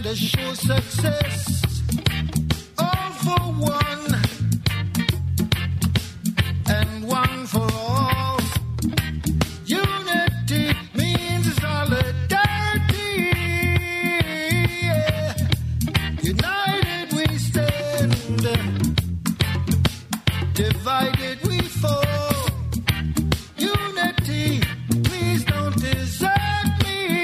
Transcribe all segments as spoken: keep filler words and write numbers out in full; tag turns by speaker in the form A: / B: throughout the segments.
A: and assure success. All for one, and one for all. Unity means solidarity. Yeah. United we stand, divided we fall. Unity, please don't desert me.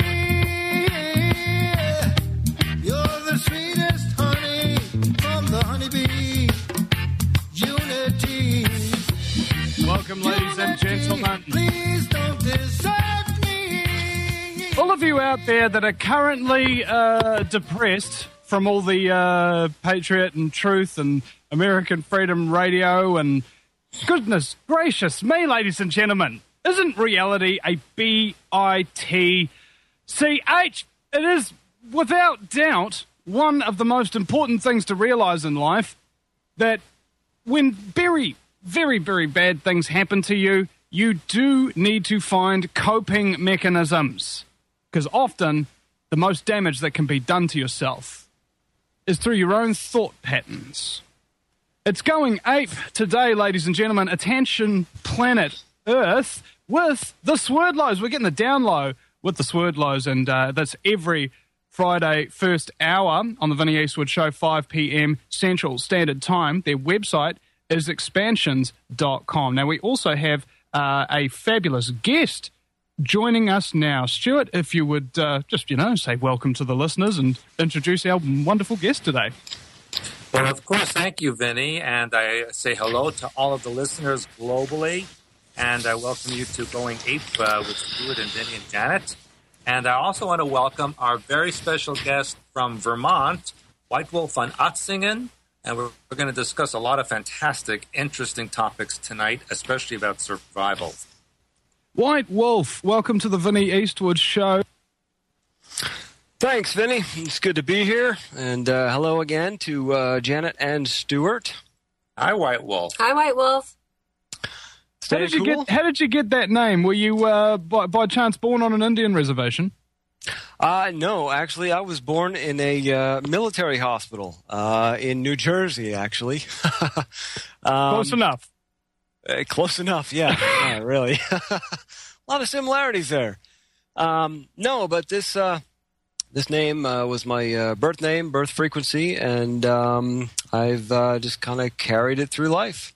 A: You're the sweetest honey from the honeybee. Unity.
B: Welcome, ladies and gentlemen.
A: Please don't desert me.
B: All of you out there that are currently uh, depressed from all the uh, Patriot and Truth and American Freedom Radio and goodness gracious me, ladies and gentlemen, isn't reality a B I T C H? It is, without doubt, one of the most important things to realize in life, that when very, very, very bad things happen to you, you do need to find coping mechanisms. Because often, the most damage that can be done to yourself is through your own thought patterns. It's going ape today, ladies and gentlemen. Attention, planet Earth, with the Swerdlows. We're getting the down low with the Swerdlows, and uh, that's every Friday, first hour on the Vinnie Eastwood Show, five p.m. Central Standard Time. Their website is expansions dot com. Now, we also have uh, a fabulous guest joining us now. Stuart, if you would uh, just, you know, say welcome to the listeners and introduce our wonderful guest today.
C: Well, of course, thank you, Vinny, and I say hello to all of the listeners globally, and I welcome you to Going Ape uh, with Stuart and Vinny and Janet. And I also want to welcome our very special guest from Vermont, White Wolf van Atzingen, and we're, we're going to discuss a lot of fantastic, interesting topics tonight, especially about survival.
B: White Wolf, welcome to the Vinnie Eastwood Show.
D: Thanks, Vinny. It's good to be here. And uh, hello again to uh, Janet and Stuart.
C: Hi, White Wolf.
E: Hi, White Wolf.
B: How did, you get, how did you get that name? Were you, uh, by, by chance, born on an Indian reservation?
D: Uh, no, actually, I was born in a uh, military hospital uh, in New Jersey, actually. um,
B: Close enough.
D: Uh, close enough, yeah. yeah, really. A lot of similarities there. Um, no, but this... Uh, This name uh, was my uh, birth name, birth frequency, and um, I've uh, just kind of carried it through life.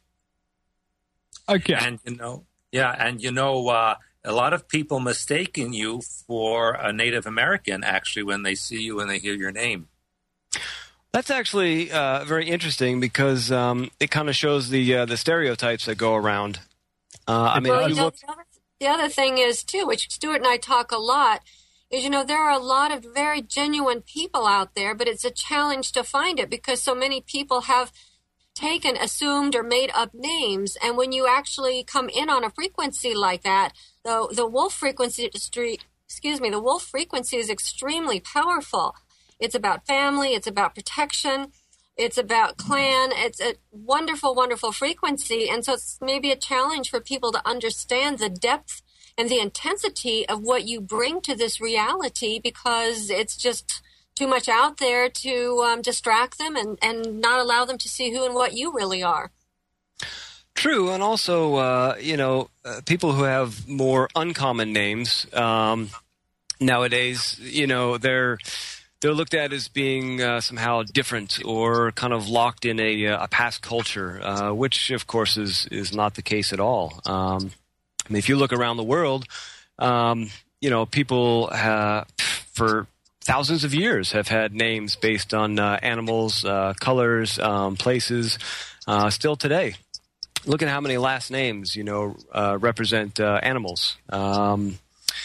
B: Okay.
C: And, you know, yeah, and, you know, uh, a lot of people mistaking you for a Native American, actually, when they see you and they hear your name.
D: That's actually uh, very interesting because um, it kind of shows the uh, the stereotypes that go around. Uh, I mean,
E: well,
D: if
E: you
D: you
E: know,
D: look...
E: the, other, the other thing is, too, which Stuart and I talk a lot, is, you know, there are a lot of very genuine people out there, but it's a challenge to find it because so many people have taken, assumed, or made up names. And when you actually come in on a frequency like that, the the wolf frequency, excuse me, the wolf frequency is extremely powerful. It's about family. It's about protection. It's about clan. It's a wonderful, wonderful frequency. And so it's maybe a challenge for people to understand the depth and the intensity of what you bring to this reality, because it's just too much out there to um, distract them and, and not allow them to see who and what you really are.
D: True, and also, uh, you know, uh, people who have more uncommon names um, nowadays, you know, they're they're looked at as being uh, somehow different or kind of locked in a, a past culture, uh, which, of course, is is not the case at all. Um, I mean, if you look around the world, um, you know, people uh, for thousands of years have had names based on uh, animals, uh, colors, um, places, uh, still today. Look at how many last names, you know, uh, represent uh, animals. Um,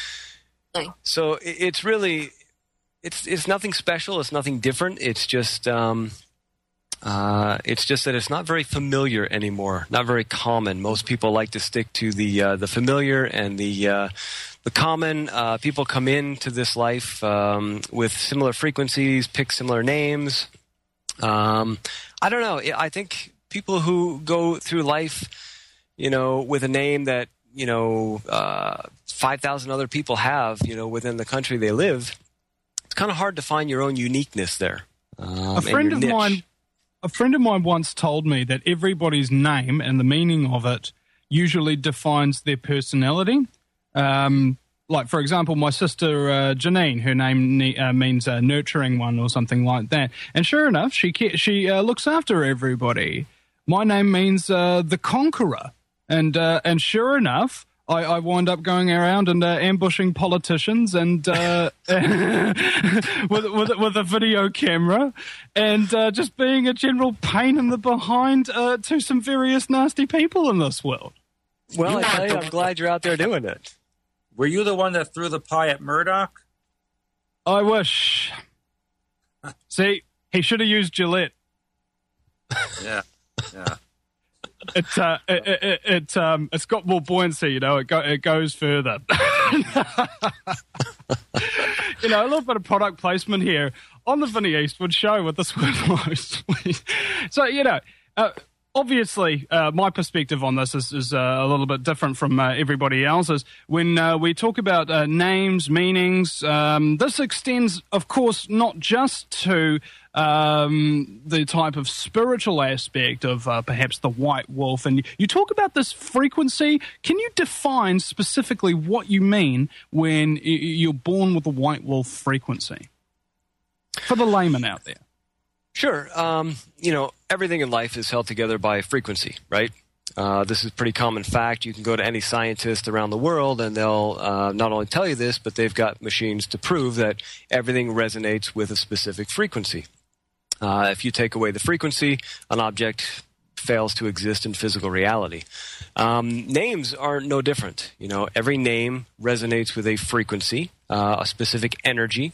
D: so it's really, it's it's nothing special. It's nothing different. It's just, um, uh, it's just that it's not very familiar anymore. Not very common. Most people like to stick to the uh, the familiar and the uh, the common. Uh, people come into this life um, with similar frequencies, pick similar names. Um, I don't know. I think people who go through life, you know, with a name that, you know, uh, five thousand other people have, you know, within the country they live, it's kind of hard to find your own uniqueness there. Um,
B: a friend of
D: niche.
B: mine, a friend of mine once told me that everybody's name and the meaning of it usually defines their personality. Um, like, for example, my sister uh, Janine, her name ne- uh, means a nurturing one or something like that. And sure enough, she ca- she uh, looks after everybody. My name means uh, the conqueror, and uh, and sure enough, I, I wind up going around and uh, ambushing politicians and uh, with, with with a video camera, and uh, just being a general pain in the behind uh, to some various nasty people in this world.
D: Well, I tell you, I'm glad you're out there doing it.
C: Were you the one that threw the pie at Murdoch?
B: I wish. See, he should have used Gillette.
C: Yeah, yeah.
B: It's uh, it, it, it um, it's got more buoyancy, you know. It go, it goes further. You know, a little bit of product placement here on the Vinnie Eastwood Show with the Squidlows. So, you know, uh, obviously, uh, my perspective on this is, is uh, a little bit different from uh, everybody else's. When uh, we talk about uh, names, meanings, um, this extends, of course, not just to um, the type of spiritual aspect of uh, perhaps the white wolf. And you talk about this frequency. Can you define specifically what you mean when you're born with a white wolf frequency? For the layman out there.
D: Sure. Um, you know, everything in life is held together by frequency, right? Uh, this is a pretty common fact. You can go to any scientist around the world and they'll uh, not only tell you this, but they've got machines to prove that everything resonates with a specific frequency. Uh, if you take away the frequency, an object fails to exist in physical reality. Um, names are no different. You know, every name resonates with a frequency, uh, a specific energy.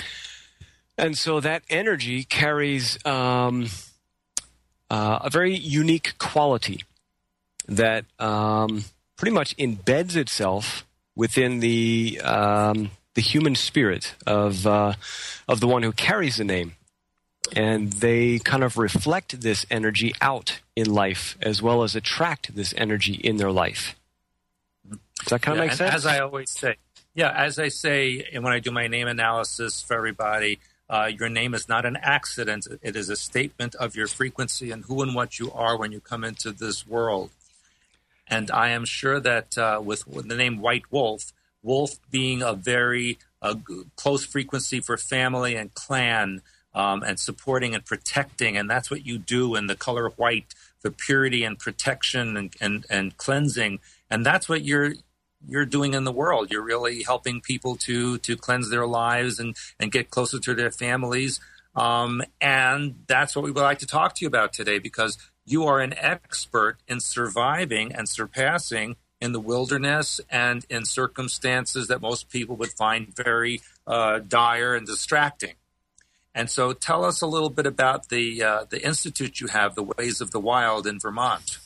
D: And so that energy carries um, uh, a very unique quality that um, pretty much embeds itself within the um, the human spirit of uh, of the one who carries the name, and they kind of reflect this energy out in life as well as attract this energy in their life. Does that kind of
C: Yeah,
D: make sense?
C: As I always say, yeah, as I say, and when I do my name analysis for everybody. Uh, your name is not an accident. It is a statement of your frequency and who and what you are when you come into this world. And I am sure that uh, with, with the name White Wolf, wolf being a very uh, close frequency for family and clan um, and supporting and protecting, and that's what you do in the color white for purity and protection and, and, and cleansing. And that's what you're you're doing in the world. You're really helping people to to cleanse their lives and, and get closer to their families. Um, and that's what we would like to talk to you about today, because you are an expert in surviving and surpassing in the wilderness and in circumstances that most people would find very uh, dire and distracting. And so tell us a little bit about the uh, the institute you have, the Ways of the Wild in Vermont.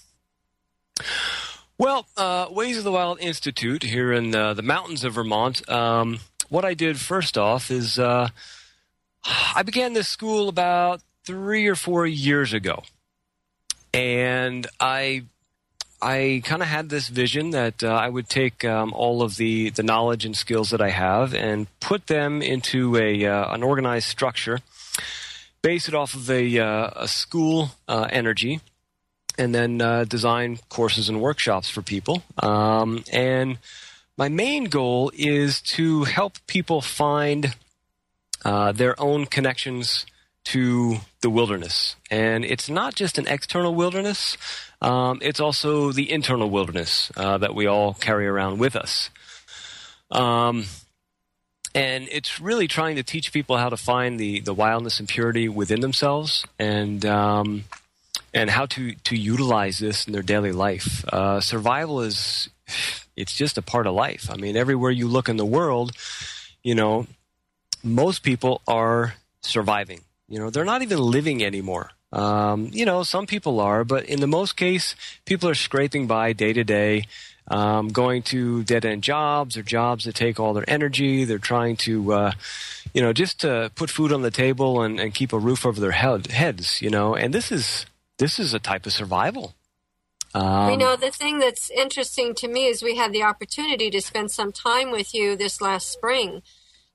D: Well, uh, Ways of the Wild Institute here in uh, the mountains of Vermont, um, what I did first off is uh, I began this school about three or four years ago. And I I kind of had this vision that uh, I would take um, all of the, the knowledge and skills that I have and put them into a uh, an organized structure, base it off of a, uh, a school uh, energy, and then uh, design courses and workshops for people. Um, and my main goal is to help people find uh, their own connections to the wilderness. And it's not just an external wilderness, um, it's also the internal wilderness uh, that we all carry around with us. Um, and it's really trying to teach people how to find the, the wildness and purity within themselves, and um, and how to, to utilize this in their daily life. Uh, survival is, it's just a part of life. I mean, everywhere you look in the world, you know, most people are surviving. You know, they're not even living anymore. Um, you know, some people are, but in the most case, people are scraping by day to day, um, going to dead-end jobs or jobs that take all their energy. They're trying to, uh, you know, just to put food on the table and, and keep a roof over their head, heads, you know, and this is this is a type of survival. Um,
E: you know, the thing that's interesting to me is we had the opportunity to spend some time with you this last spring.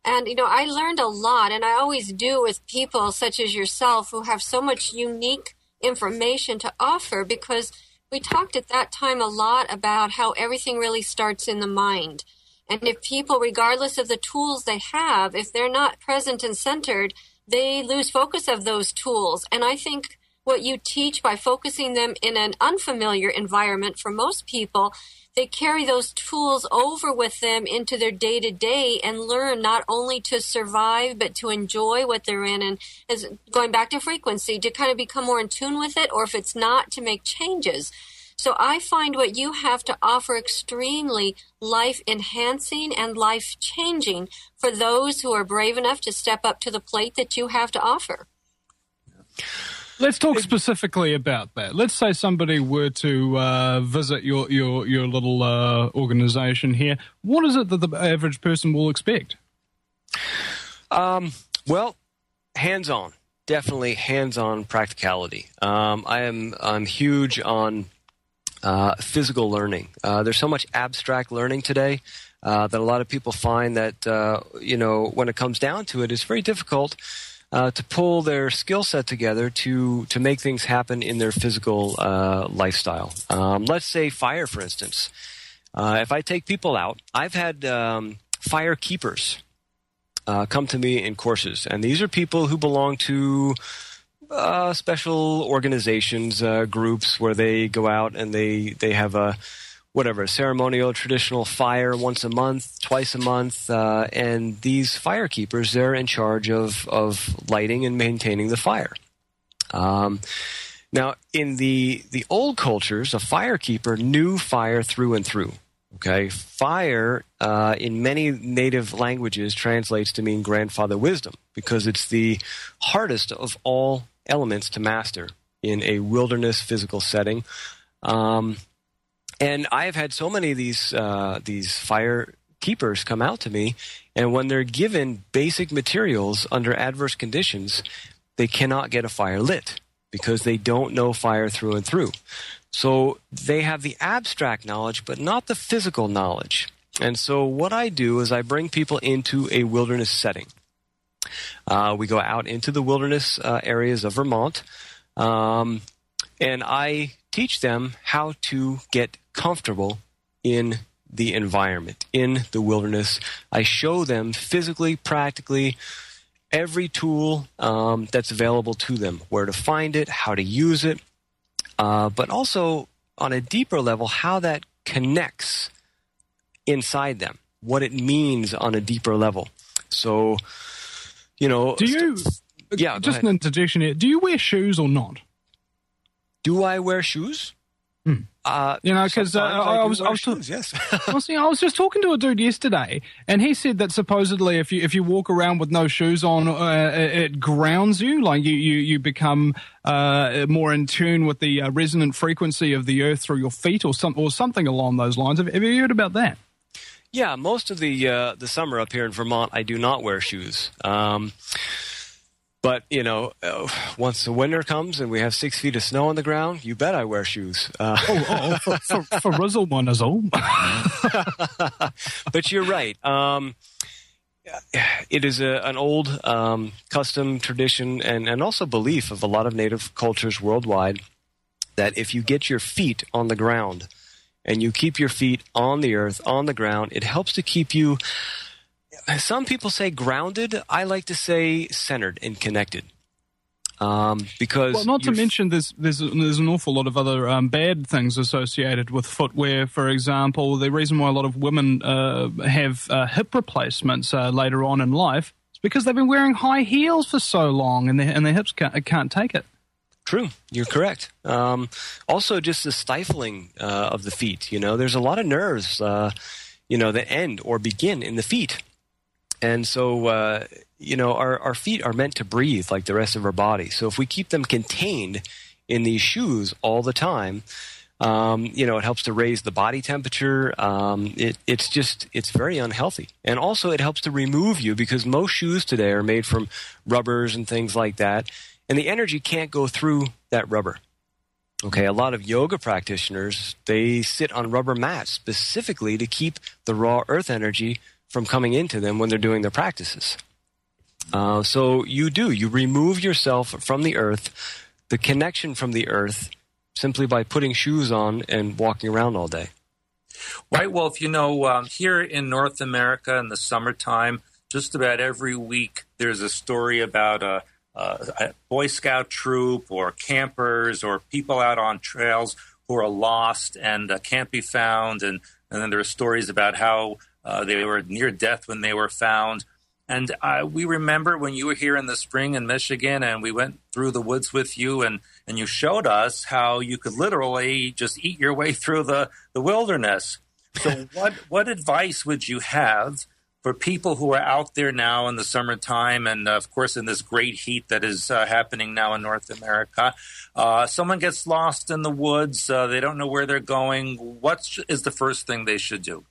E: And, you know, I learned a lot, and I always do with people such as yourself who have so much unique information to offer, because we talked at that time a lot about how everything really starts in the mind. And if people, regardless of the tools they have, if they're not present and centered, they lose focus of those tools. And I think what you teach by focusing them in an unfamiliar environment for most people, they carry those tools over with them into their day-to-day and learn not only to survive, but to enjoy what they're in. And as going back to frequency, to kind of become more in tune with it, or if it's not, to make changes. So I find what you have to offer extremely life-enhancing and life-changing for those who are brave enough to step up to the plate that you have to offer.
B: Let's talk specifically about that. Let's say somebody were to uh, visit your your your little uh, organization here. What is it that the average person will expect?
D: Um, well, hands-on, definitely hands-on practicality. Um, I am I'm huge on uh, physical learning. Uh, there's so much abstract learning today uh, that a lot of people find that uh, you know when it comes down to it, it's very difficult Uh, to pull their skill set together to to make things happen in their physical uh, lifestyle. Um, let's say fire, for instance. Uh, if I take people out, I've had um, fire keepers uh, come to me in courses, and these are people who belong to uh, special organizations, uh, groups where they go out and they they have a whatever, a ceremonial, traditional fire once a month, twice a month, uh, and these fire keepers, they're in charge of, of lighting and maintaining the fire. Um, now, in the the old cultures, a fire keeper knew fire through and through. Okay, fire uh, in many native languages translates to mean grandfather wisdom, because it's the hardest of all elements to master in a wilderness physical setting. Um, And I've had so many of these uh, these fire keepers come out to me, and when they're given basic materials under adverse conditions, they cannot get a fire lit because they don't know fire through and through. So they have the abstract knowledge, but not the physical knowledge. And so what I do is I bring people into a wilderness setting. Uh, we go out into the wilderness uh, areas of Vermont, um, and I teach them how to get comfortable in the environment, in the wilderness. I show them physically, practically, every tool um, that's available to them, where to find it, how to use it, uh, but also on a deeper level, how that connects inside them, what it means on a deeper level. So, you know...
B: Do you...
D: Yeah,
B: just an interjection here. Do you wear shoes or not?
D: Do I wear shoes?
B: Hmm.
D: Uh,
B: you know, because uh, I, I was, I was,
D: shoes, yes.
B: I, was, I was just talking to a dude yesterday, and he said that supposedly, if you if you walk around with no shoes on, uh, it grounds you, like you you you become uh, more in tune with the uh, resonant frequency of the earth through your feet, or some or something along those lines. Have, have you heard about that?
D: Yeah, most of the uh, the summer up here in Vermont, I do not wear shoes. Um, But, you know, uh, once the winter comes and we have six feet of snow on the ground, you bet I wear shoes. Uh,
B: oh, oh, for, for, for Rizzle one is all.
D: But you're right. Um, it is a, an old um, custom, tradition, and, and also belief of a lot of native cultures worldwide that if you get your feet on the ground and you keep your feet on the earth, on the ground, it helps to keep you... Some people say grounded. I like to say centered and connected. Um, because
B: well, not to mention there's there's there's an awful lot of other um, bad things associated with footwear. For example, the reason why a lot of women uh, have uh, hip replacements uh, later on in life is because they've been wearing high heels for so long, and their and their hips can't, can't take it.
D: True, you're correct. Um, also, just the stifling uh, of the feet. You know, there's a lot of nerves, uh, you know, that end or begin in the feet. And so, uh, you know, our, our feet are meant to breathe like the rest of our body. So if we keep them contained in these shoes all the time, um, you know, it helps to raise the body temperature. Um, it, it's just, it's very unhealthy. And also it helps to remove you, because most shoes today are made from rubbers and things like that. And the energy can't go through that rubber. Okay, a lot of yoga practitioners, they sit on rubber mats specifically to keep the raw earth energy from coming into them when they're doing their practices. Uh, so you do. You remove yourself from the earth, the connection from the earth, simply by putting shoes on and walking around all day.
C: Right. Well, if you know, um, here in North America in the summertime, just about every week there's a story about a, a, a Boy Scout troop or campers or people out on trails who are lost and uh, can't be found. And, and then there are stories about how uh, they were near death when they were found. And uh, we remember when you were here in the spring in Michigan and we went through the woods with you and, and you showed us how you could literally just eat your way through the, the wilderness. So what, what advice would you have for people who are out there now in the summertime and, uh, of course, in this great heat that is uh, happening now in North America? Uh, someone gets lost in the woods. Uh, they don't know where they're going. What is the first thing they should do?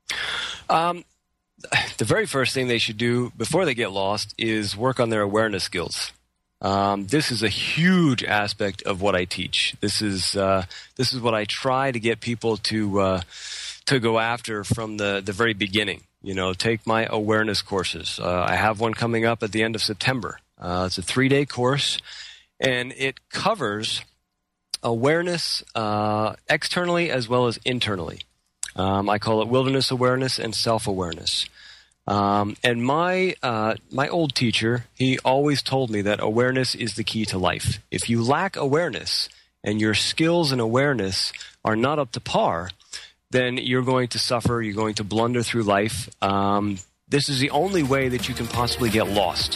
D: Um. The very first thing they should do before they get lost is work on their awareness skills. Um, this is a huge aspect of what I teach. This is uh, this is what I try to get people to uh, to go after from the, the very beginning. You know, take my awareness courses. Uh, I have one coming up at the end of September. Uh, it's a three-day course, and it covers awareness uh, externally as well as internally. Um, I call it wilderness awareness and self-awareness. Um, and my uh, my old teacher, he always told me that awareness is the key to life. If you lack awareness and your skills and awareness are not up to par, then you're going to suffer, you're going to blunder through life. Um, this is the only way that you can possibly get lost,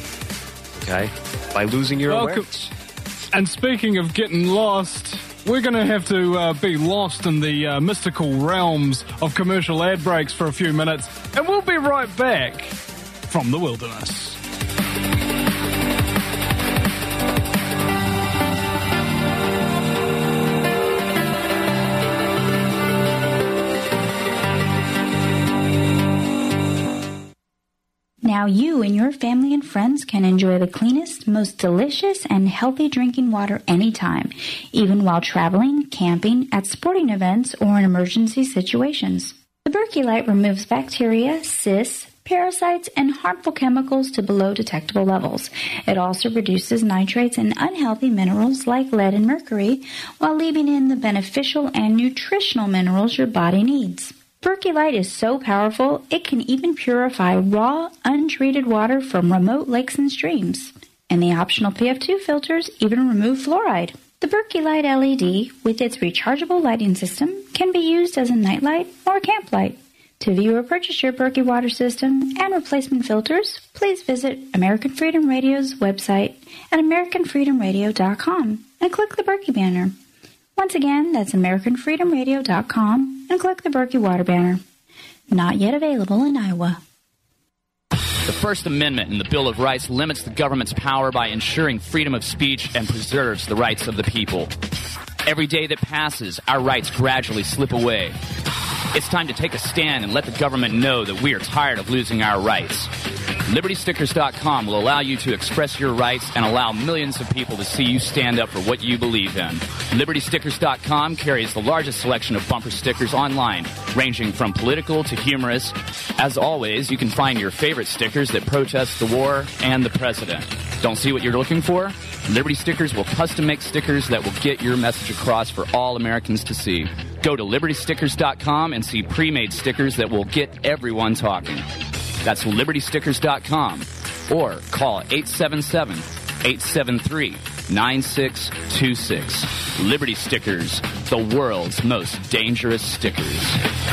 D: okay, by losing your
B: Welcome.
D: awareness.
B: And speaking of getting lost, we're going to have to uh, be lost in the uh, mystical realms of commercial ad breaks for a few minutes, and we'll be right back from the wilderness.
F: Now you and your family and friends can enjoy the cleanest, most delicious, and healthy drinking water anytime, even while traveling, camping, at sporting events, or in emergency situations. The Berkey Light removes bacteria, cysts, parasites, and harmful chemicals to below detectable levels. It also reduces nitrates and unhealthy minerals like lead and mercury, while leaving in the beneficial and nutritional minerals your body needs. Berkey Light is so powerful, it can even purify raw, untreated water from remote lakes and streams. And the optional P F two filters even remove fluoride. The Berkey Light L E D, with its rechargeable lighting system, can be used as a nightlight or camp light. To view or purchase your Berkey water system and replacement filters, please visit American Freedom Radio's website at american freedom radio dot com and click the Berkey banner. Once again, that's american freedom radio dot com and click the Berkey Water banner. Not yet available in Iowa.
G: The First Amendment in the Bill of Rights limits the government's power by ensuring freedom of speech and preserves the rights of the people. Every day that passes, our rights gradually slip away. It's time to take a stand and let the government know that we are tired of losing our rights. Liberty Stickers dot com will allow you to express your rights and allow millions of people to see you stand up for what you believe in. Liberty Stickers dot com carries the largest selection of bumper stickers online, ranging from political to humorous. As always, you can find your favorite stickers that protest the war and the president. Don't see what you're looking for? Liberty Stickers will custom make stickers that will get your message across for all Americans to see. Go to Liberty Stickers dot com and see pre-made stickers that will get everyone talking. That's Liberty Stickers dot com or call eight seven seven, eight seven three, nine six two six. Liberty Stickers, the world's most dangerous stickers.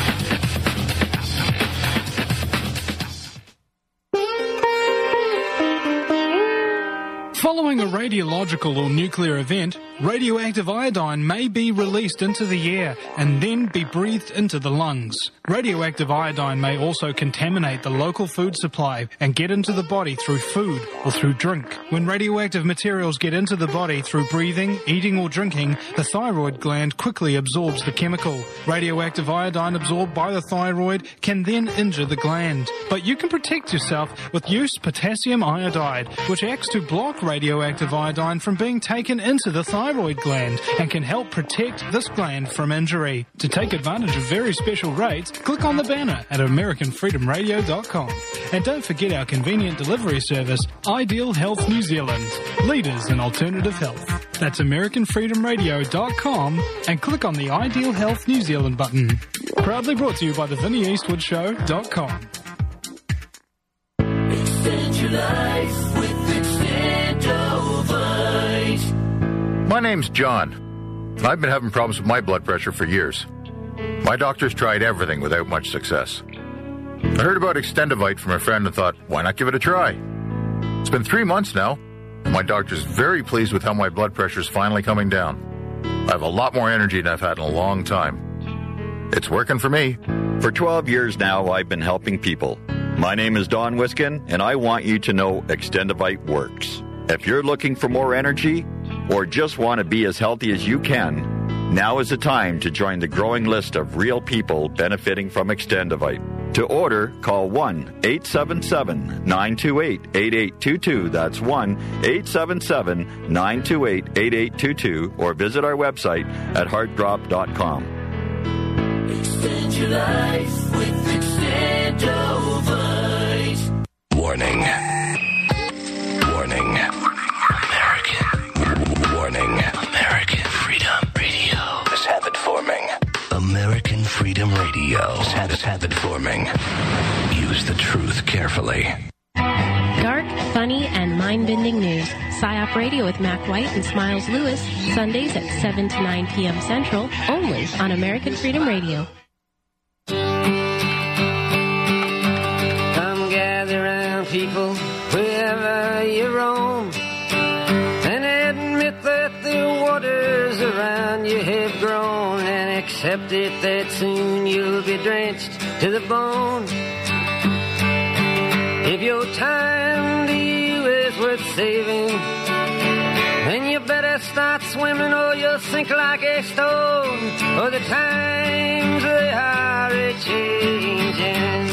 B: Following a radiological or nuclear event, radioactive iodine may be released into the air and then be breathed into the lungs. Radioactive iodine may also contaminate the local food supply and get into the body through food or through drink. When radioactive materials get into the body through breathing, eating or drinking, the thyroid gland quickly absorbs the chemical. Radioactive iodine absorbed by the thyroid can then injure the gland. But you can protect yourself with use potassium iodide, which acts to block radioactive
H: radioactive iodine from being taken into the thyroid gland and can help protect this gland from injury. To take advantage of very special rates, click on the banner at American Freedom Radio dot com. And don't forget our convenient delivery service, Ideal Health New Zealand, leaders in alternative health. That's American Freedom Radio dot com and click on the Ideal Health New Zealand button. Proudly brought to you by the Vinnie Eastwood Show dot com.
I: Extend your life with Extendovite.
J: My name's John, and I've been having problems with my blood pressure for years. My doctor's tried everything without much success. I heard about Extendovite from a friend and thought, why not give it a try? It's been three months now, and my doctor's very pleased with how my blood pressure's finally coming down. I have a lot more energy than I've had in a long time. It's working for me.
K: For twelve years now, I've been helping people. My name is Don Wiskin, and I want you to know Extendovite works. If you're looking for more energy or just want to be as healthy as you can, now is the time to join the growing list of real people benefiting from Extendovite. To order, call one eight seven seven, nine two eight, eight eight two two. That's one eight seven seven, nine two eight, eight eight two two, or visit our website at heart drop dot com.
I: Extend your life with Extendovite.
L: Warning. Warning. American. Warning. American Freedom Radio is habit forming. American Freedom Radio is habit, habit forming. Use the truth carefully.
M: Dark, funny, and mind-bending news. PsyOp Radio with Mac White and Smiles Lewis, Sundays at seven to nine p.m. Central, only on American Freedom Radio.
N: Come gather round, people, wherever you roam, and admit that the waters around you have grown, and accept it that soon you'll be drenched to the bone. If your time to you is worth saving, then you better start swimming or you'll sink like a stone, for the times they are a-changing.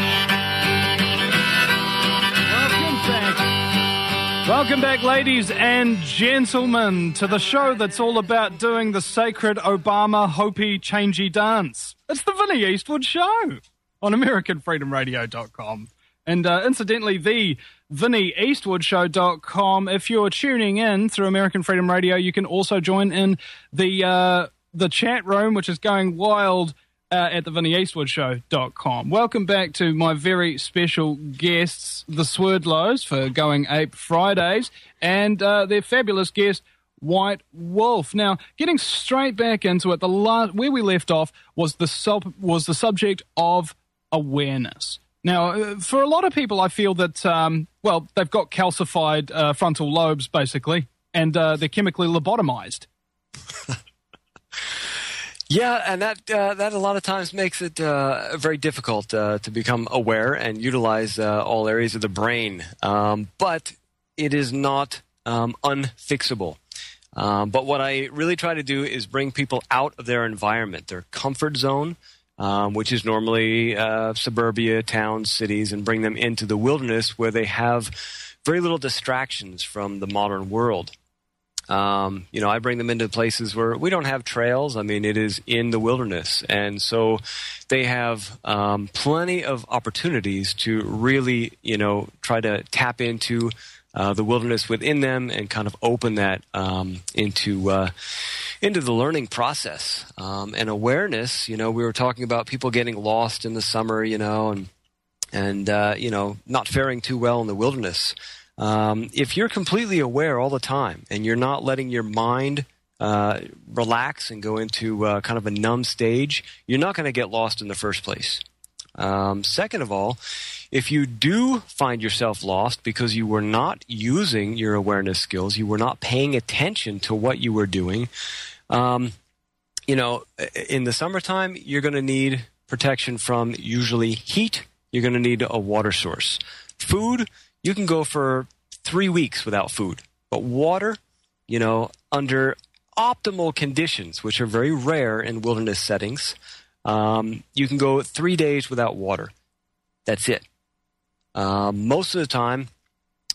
B: Welcome back, ladies and gentlemen, to the show that's all about doing the sacred Obama Hopi changey dance. It's the Vinnie Eastwood Show on American Freedom Radio dot com. And uh, incidentally, the Vinnie Eastwood Show dot com. If you're tuning in through American Freedom Radio, you can also join in the uh, the chat room, which is going wild uh, at the Vinnie Eastwood Show dot com. Welcome back to my very special guests, the Swerdlows, for Going Ape Fridays, and uh, their fabulous guest, White Wolf. Now, getting straight back into it, the last, where we left off was the sub, was the subject of awareness. Now, for a lot of people, I feel that, um, well, they've got calcified uh, frontal lobes, basically, and uh, they're chemically lobotomized.
D: Yeah, and that uh, that a lot of times makes it uh, very difficult uh, to become aware and utilize uh, all areas of the brain. Um, but it is not um, unfixable. Um, but what I really try to do is bring people out of their environment, their comfort zone, Um, which is normally uh, suburbia, towns, cities, and bring them into the wilderness where they have very little distractions from the modern world. Um, you know, I bring them into places where we don't have trails. I mean, it is in the wilderness. And so they have um, plenty of opportunities to really, you know, try to tap into uh, the wilderness within them and kind of open that um, into uh, into the learning process. Um, and awareness, you know, we were talking about people getting lost in the summer, you know, and, and uh, you know, not faring too well in the wilderness. Um, if you're completely aware all the time and you're not letting your mind uh, relax and go into uh, kind of a numb stage, you're not going to get lost in the first place. Um, second of all, if you do find yourself lost because you were not using your awareness skills, you were not paying attention to what you were doing, um, you know, in the summertime, you're going to need protection from usually heat. You're going to need a water source. Food, you can go for three weeks without food. But water, you know, under optimal conditions, which are very rare in wilderness settings, um, you can go three days without water. That's it. Um, most of the time,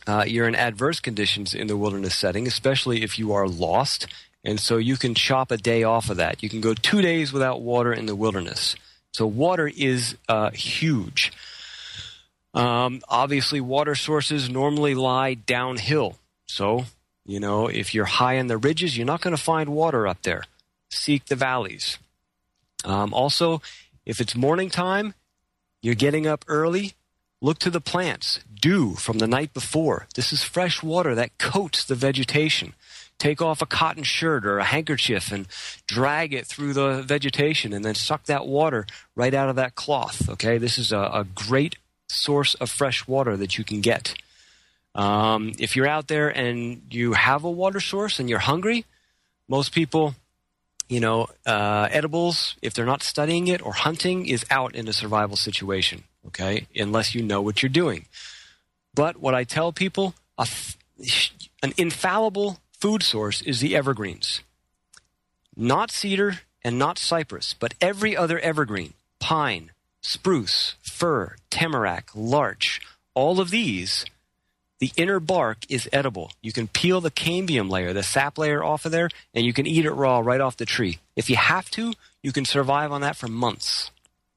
D: uh, you're in adverse conditions in the wilderness setting, especially if you are lost. And so you can chop a day off of that. You can go two days without water in the wilderness. So water is uh, huge. Um, obviously, water sources normally lie downhill. So, you know, if you're high in the ridges, you're not going to find water up there. Seek the valleys. Um, also, if it's morning time, you're getting up early, look to the plants. Dew from the night before. This is fresh water that coats the vegetation. Take off a cotton shirt or a handkerchief and drag it through the vegetation and then suck that water right out of that cloth, okay? This is a, a great source of fresh water that you can get. Um, if you're out there and you have a water source and you're hungry, most people, you know, uh, edibles, if they're not studying it or hunting, is out in a survival situation, okay, unless you know what you're doing. But what I tell people, a f- an infallible food source is the evergreens. Not cedar and not cypress, but every other evergreen, pine, spruce, fir, tamarack, larch, all of these, the inner bark is edible. You can peel the cambium layer, the sap layer off of there, and you can eat it raw right off the tree. If you have to, you can survive on that for months.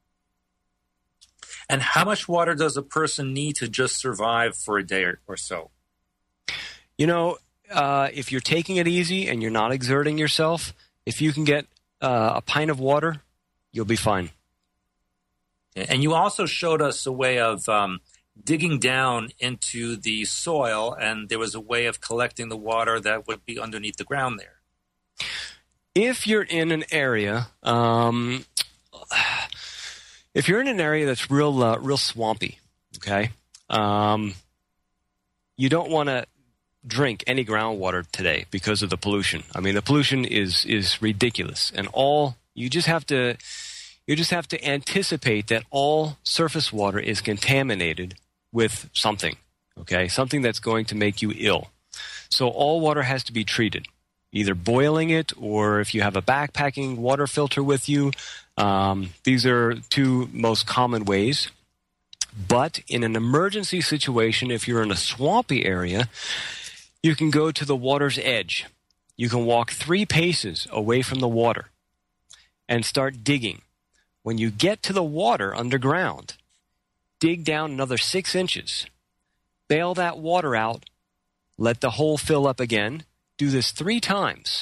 C: And how much water does a person need to just survive for a day or, or so?
D: You know, uh, if you're taking it easy and you're not exerting yourself, if you can get uh, a pint of water, you'll be fine.
C: And you also showed us a way of um, digging down into the soil, and there was a way of collecting the water that would be underneath the ground there.
D: If you're in an area, um, if you're in an area that's real, uh, real swampy, okay, um, you don't want to drink any groundwater today because of the pollution. I mean, the pollution is is ridiculous, and all you just have to you just have to anticipate that all surface water is contaminated with something, okay, something that's going to make you ill. So all water has to be treated, either boiling it or if you have a backpacking water filter with you. Um, these are two most common ways. But in an emergency situation, if you're in a swampy area, you can go to the water's edge. You can walk three paces away from the water and start digging. When you get to the water underground, dig down another six inches. Bail that water out. Let the hole fill up again. Do this three times.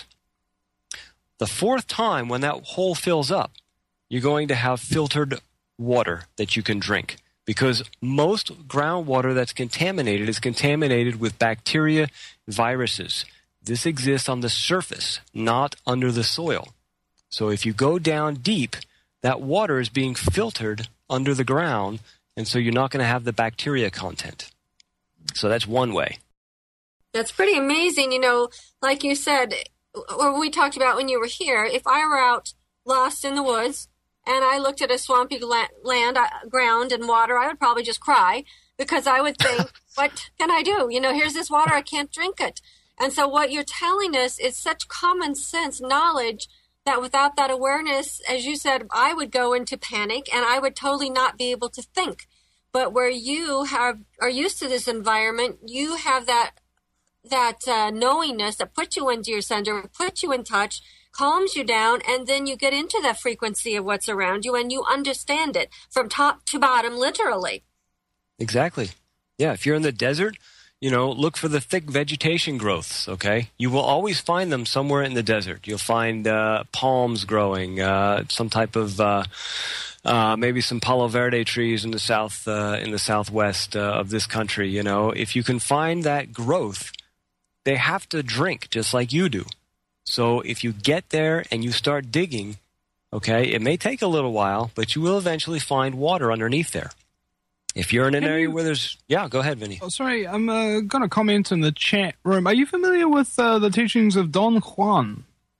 D: The fourth time, when that hole fills up, you're going to have filtered water that you can drink, because most groundwater that's contaminated is contaminated with bacteria, viruses. This exists on the surface, not under the soil. So if you go down deep, that water is being filtered under the ground, and so you're not going to have the bacteria content. So that's one way.
E: That's pretty amazing. You know, like you said, or we talked about when you were here, if I were out lost in the woods and I looked at a swampy land, uh, ground and water, I would probably just cry, because I would think, what can I do? You know, here's this water, I can't drink it. And so what you're telling us is such common sense knowledge that without that awareness, as you said, I would go into panic and I would totally not be able to think. But where you have are used to this environment, you have that that uh, knowingness that puts you into your center, puts you in touch, calms you down, and then you get into that frequency of what's around you and you understand it from top to bottom, literally.
D: Exactly. Yeah, if you're in the desert, you know, look for the thick vegetation growths, okay? You will always find them somewhere in the desert. You'll find uh, palms growing, uh, some type of, uh, uh, maybe some Palo Verde trees in the south, uh, in the southwest uh, of this country, you know. If you can find that growth, they have to drink just like you do. So if you get there and you start digging, okay, it may take a little while, but you will eventually find water underneath there. If you're in an
B: Can
D: area
B: you-
D: where there's... Yeah, go ahead, Vinny.
B: Oh, sorry, I'm uh, going to comment in the chat room. Are you familiar with uh, the teachings of Don Juan?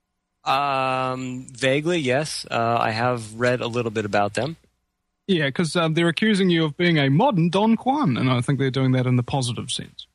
D: Um, vaguely, yes. Uh, I have read a little bit about them.
B: Yeah, because um, they're accusing you of being a modern Don Juan, and I think they're doing that in the positive sense.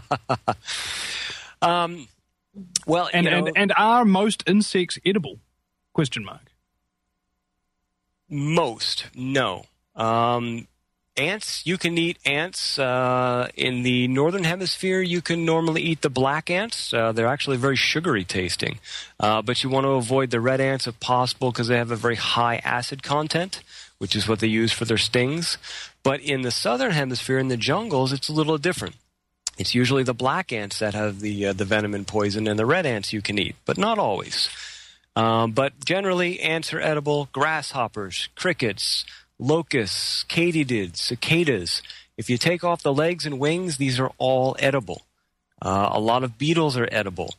D: um, well,
B: and,
D: you know-
B: and and are most insects edible? Question mark.
D: Most, no. Um, ants, you can eat ants. Uh, in the northern hemisphere, you can normally eat the black ants. Uh, they're actually very sugary tasting. Uh, but you want to avoid the red ants if possible because they have a very high acid content, which is what they use for their stings. But in the southern hemisphere, in the jungles, it's a little different. It's usually the black ants that have the uh, the venom and poison, and the red ants you can eat, but not always. Um, but generally, ants are edible. Grasshoppers, crickets, locusts, katydids, cicadas. If you take off the legs and wings, these are all edible. Uh, a lot of beetles are edible.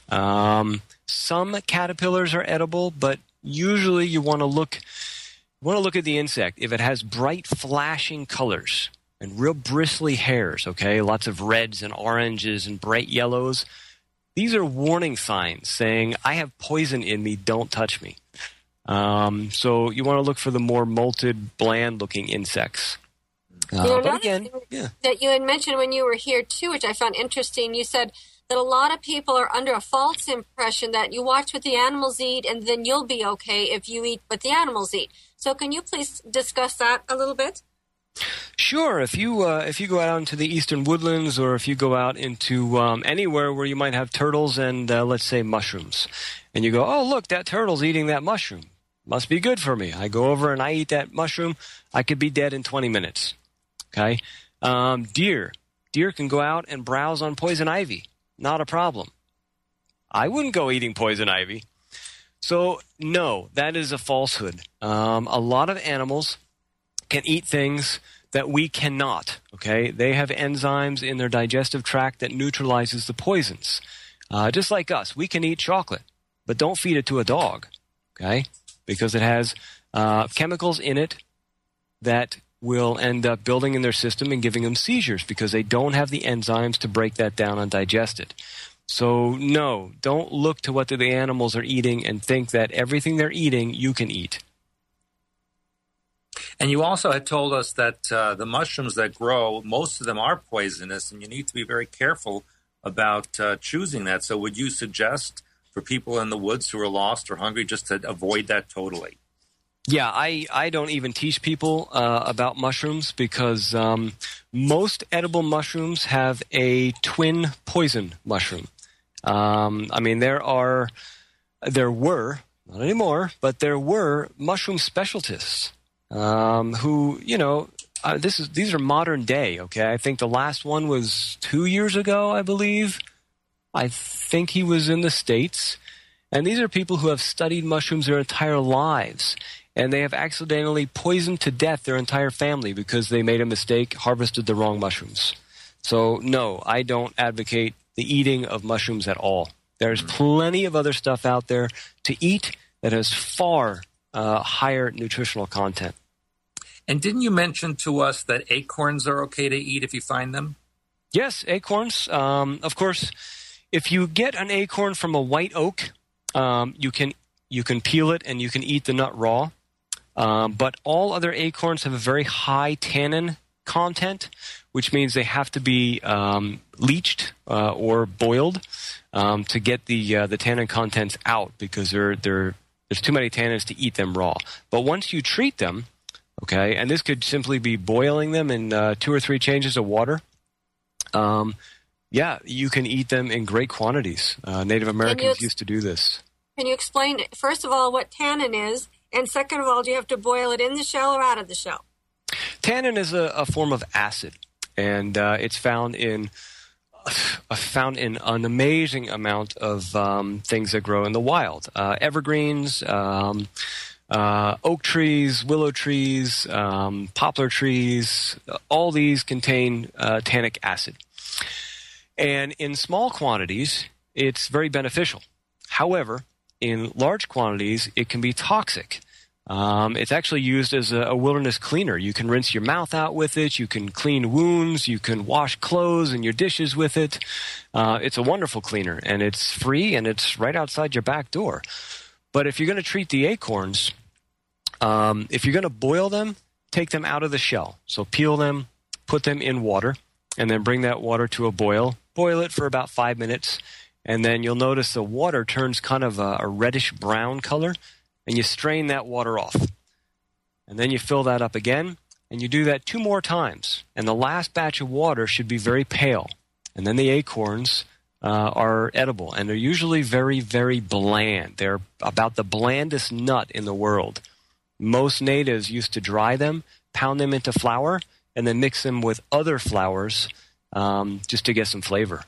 D: Um, some caterpillars are edible, but usually you want to look you want to look at the insect. If it has bright, flashing colors and real bristly hairs, okay, lots of reds and oranges and bright yellows, these are warning signs saying, I have poison in me, don't touch me. Um, so you want to look for the more molted, bland-looking insects. Uh,
E: You know,
D: but
E: another
D: again,
E: thing
D: yeah.
E: that you had mentioned when you were here, too, which I found interesting, you said that a lot of people are under a false impression that you watch what the animals eat and then you'll be okay if you eat what the animals eat. So can you please discuss that a little bit?
D: Sure. If you uh, if you go out into the eastern woodlands, or if you go out into um, anywhere where you might have turtles and uh, let's say mushrooms, and you go, oh look, that turtle's eating that mushroom, must be good for me. I go over and I eat that mushroom, I could be dead in twenty minutes. Okay. Um, deer, deer can go out and browse on poison ivy, not a problem. I wouldn't go eating poison ivy. So no, that is a falsehood. Um, a lot of animals can eat things that we cannot, okay? They have enzymes in their digestive tract that neutralizes the poisons. Uh, just like us, we can eat chocolate, but don't feed it to a dog, okay? Because it has uh, chemicals in it that will end up building in their system and giving them seizures because they don't have the enzymes to break that down and digest it. So no, don't look to what the animals are eating and think that everything they're eating you can eat.
C: And you also had told us that uh, the mushrooms that grow, most of them are poisonous, and you need to be very careful about uh, choosing that. So would you suggest for people in the woods who are lost or hungry just to avoid that totally?
D: Yeah, I, I don't even teach people uh, about mushrooms because um, most edible mushrooms have a twin poison mushroom. Um, I mean, there are, there were, not anymore, but there were mushroom specialists. Um, who, you know, uh, this is these are modern day, okay? I think the last one was two years ago, I believe. I think he was in the States. And these are people who have studied mushrooms their entire lives. And they have accidentally poisoned to death their entire family because they made a mistake, harvested the wrong mushrooms. So, no, I don't advocate the eating of mushrooms at all. There's plenty of other stuff out there to eat that has far uh, higher nutritional content.
C: And didn't you mention to us that acorns are okay to eat if you find them?
D: Yes, acorns. Um, of course, if you get an acorn from a white oak, um, you can you can peel it and you can eat the nut raw. Um, but all other acorns have a very high tannin content, which means they have to be um, leached uh, or boiled um, to get the uh, the tannin contents out because they're they're there's too many tannins to eat them raw. But once you treat them, okay, and this could simply be boiling them in uh, two or three changes of water. Um, yeah, you can eat them in great quantities. Uh, Native Americans
E: ex-
D: used to do this.
E: Can you explain, first of all, what tannin is? And second of all, do you have to boil it in the shell or out of the shell?
D: Tannin is a, a form of acid, and uh, it's found in uh, found in an amazing amount of um, things that grow in the wild. Uh, evergreens, um, Uh, oak trees, willow trees, um, poplar trees, all these contain uh, tannic acid. And in small quantities, it's very beneficial. However, in large quantities, it can be toxic. Um, it's actually used as a, a wilderness cleaner. You can rinse your mouth out with it. You can clean wounds. You can wash clothes and your dishes with it. Uh, it's a wonderful cleaner, and it's free, and it's right outside your back door. But if you're going to treat the acorns, Um, if you're going to boil them, take them out of the shell. So peel them, put them in water, and then bring that water to a boil. Boil it for about five minutes, and then you'll notice the water turns kind of a, a reddish-brown color, and you strain that water off. And then you fill that up again, and you do that two more times, and the last batch of water should be very pale. And then the acorns uh, are edible, and they're usually very, very bland. They're about the blandest nut in the world. Most natives used to dry them, pound them into flour, and then mix them with other flours um, just to get some flavor.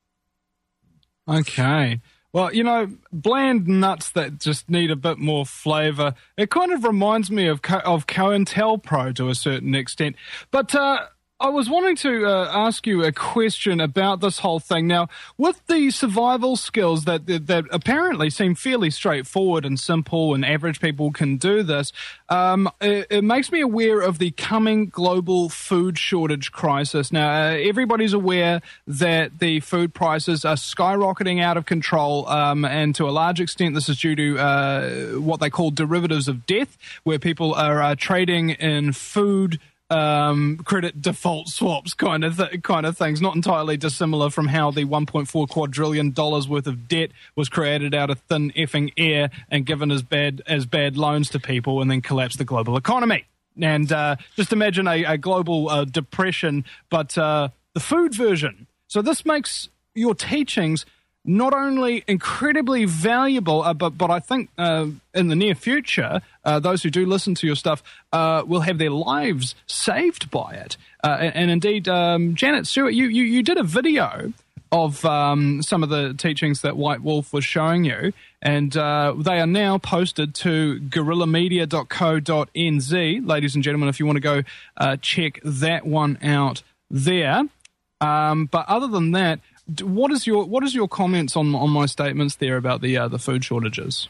B: Okay. Well, you know, bland nuts that just need a bit more flavor. It kind of reminds me of Co- of COINTELPRO to a certain extent. But uh, I was wanting to uh, ask you a question about this whole thing. Now, with the survival skills that, that that apparently seem fairly straightforward and simple, and average people can do this, um, it, it makes me aware of the coming global food shortage crisis. Now, uh, everybody's aware that the food prices are skyrocketing out of control, um, and to a large extent, this is due to uh, what they call derivatives of death, where people are uh, trading in food Um, credit default swaps kind of th- kind of things, not entirely dissimilar from how the one point four quadrillion dollars worth of debt was created out of thin effing air and given as bad as bad loans to people and then collapsed the global economy. And uh, just imagine a, a global uh, depression, but uh, the food version. So this makes your teachings not only incredibly valuable, uh, but but I think uh, in the near future, uh, those who do listen to your stuff uh, will have their lives saved by it. Uh, and, and indeed, um, Janet Stewart, you, you, you did a video of um, some of the teachings that White Wolf was showing you, and uh, they are now posted to guerrilla media dot co dot n z. Ladies and gentlemen, if you want to go uh, check that one out there. Um, but other than that, What is your what is your comments on on my statements there about the uh, the food shortages?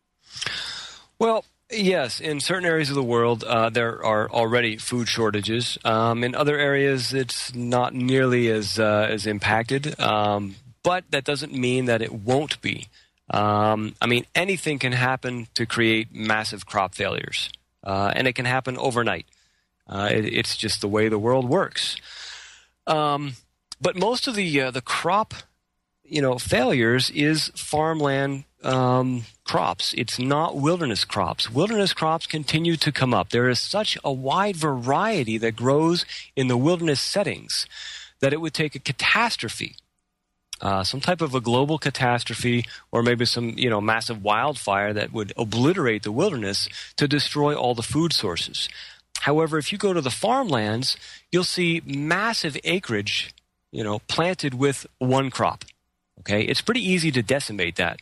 D: Well, yes, in certain areas of the world, uh, there are already food shortages. Um, in other areas, it's not nearly as uh, as impacted, um, but that doesn't mean that it won't be. Um, I mean, anything can happen to create massive crop failures, uh, and it can happen overnight. Uh, it, it's just the way the world works. Um, But most of the uh, the crop, you know, failures is farmland um, crops. It's not wilderness crops. Wilderness crops continue to come up. There is such a wide variety that grows in the wilderness settings that it would take a catastrophe, uh, some type of a global catastrophe, or maybe some, you know, massive wildfire that would obliterate the wilderness to destroy all the food sources. However, if you go to the farmlands, you'll see massive acreage, you know, planted with one crop. Okay, it's pretty easy to decimate that.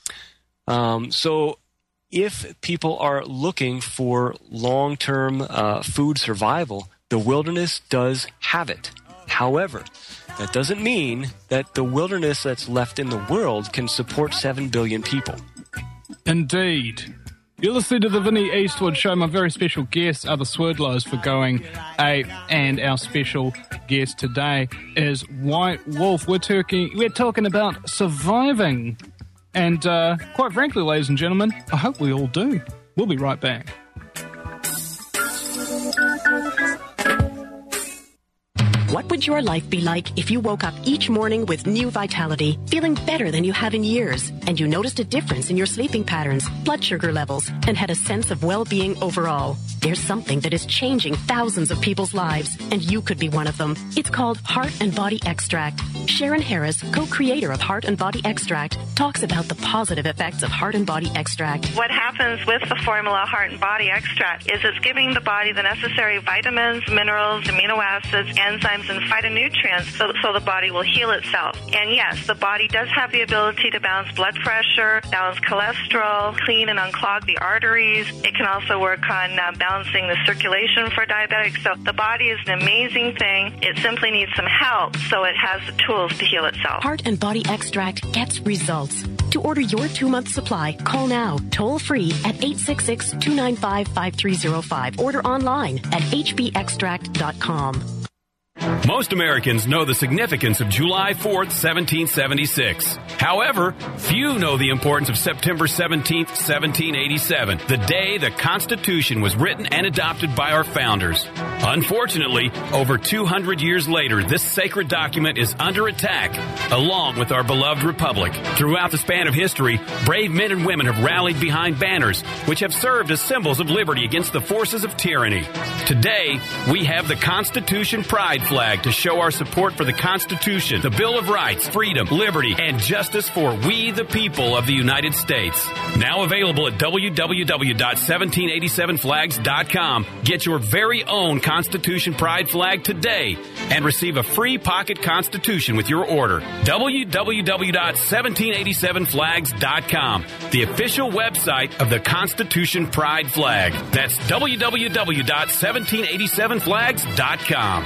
D: Um, so if people are looking for long-term uh, food survival, the wilderness does have it. However, that doesn't mean that the wilderness that's left in the world can support seven billion people.
B: Indeed. You're listening to the Vinny Eastwood Show. My very special guests are the Swerdlows for going ape, and our special guest today is White Wolf. We're talking, we're talking about surviving. And uh, quite frankly, ladies and gentlemen, I hope we all do. We'll be right back.
O: What would your life be like if you woke up each morning with new vitality, feeling better than you have in years, and you noticed a difference in your sleeping patterns, blood sugar levels, and had a sense of well-being overall? There's something that is changing thousands of people's lives, and you could be one of them. It's called Heart and Body Extract. Sharon Harris, co-creator of Heart and Body Extract, talks about the positive effects of Heart and Body Extract.
P: What happens with the formula Heart and Body Extract is it's giving the body the necessary vitamins, minerals, amino acids, enzymes, and phytonutrients so, so the body will heal itself. And yes, the body does have the ability to balance blood pressure, balance cholesterol, clean and unclog the arteries. It can also work on uh, balancing the circulation for diabetics. So the body is an amazing thing. It simply needs some help so it has the tools to heal itself.
O: Heart and Body Extract gets results. To order your two-month supply, call now, toll-free at eight six six, two nine five, five three zero five. Order online at h b extract dot com.
Q: Most Americans know the significance of July fourth, seventeen seventy-six. However, few know the importance of September seventeenth, seventeen eighty-seven, the day the Constitution was written and adopted by our founders. Unfortunately, over two hundred years later, this sacred document is under attack, along with our beloved republic. Throughout the span of history, brave men and women have rallied behind banners, which have served as symbols of liberty against the forces of tyranny. Today, we have the Constitution Pride flag to show our support for the Constitution, the Bill of Rights, freedom, liberty, and justice for we the people of the United States. Now available at w w w dot seventeen eighty-seven flags dot com. Get your very own Constitution Pride flag today and receive a free pocket Constitution with your order. w w w dot seventeen eighty-seven flags dot com, the official website of the Constitution Pride flag. That's w w w dot seventeen eighty-seven flags dot com.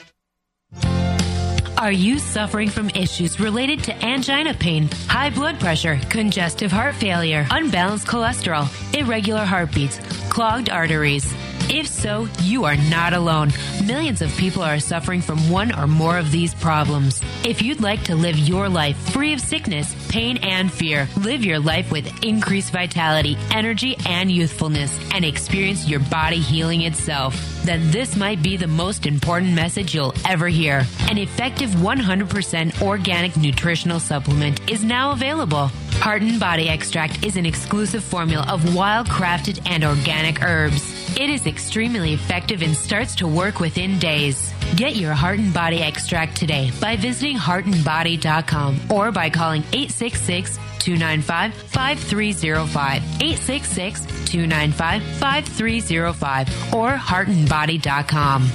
R: Are you suffering from issues related to angina pain, high blood pressure, congestive heart failure, unbalanced cholesterol, irregular heartbeats, clogged arteries? If so, you are not alone. Millions of people are suffering from one or more of these problems. If you'd like to live your life free of sickness, pain, and fear, live your life with increased vitality, energy, and youthfulness, and experience your body healing itself, then this might be the most important message you'll ever hear. An effective one hundred percent organic nutritional supplement is now available. Heart and Body Extract is an exclusive formula of wild-crafted and organic herbs. It is extremely effective and starts to work within days. Get your Heart and Body Extract today by visiting heart and body dot com or by calling eight six six, two nine five, five three zero five, eight six six, two nine five, five three zero five, or heart and body dot com.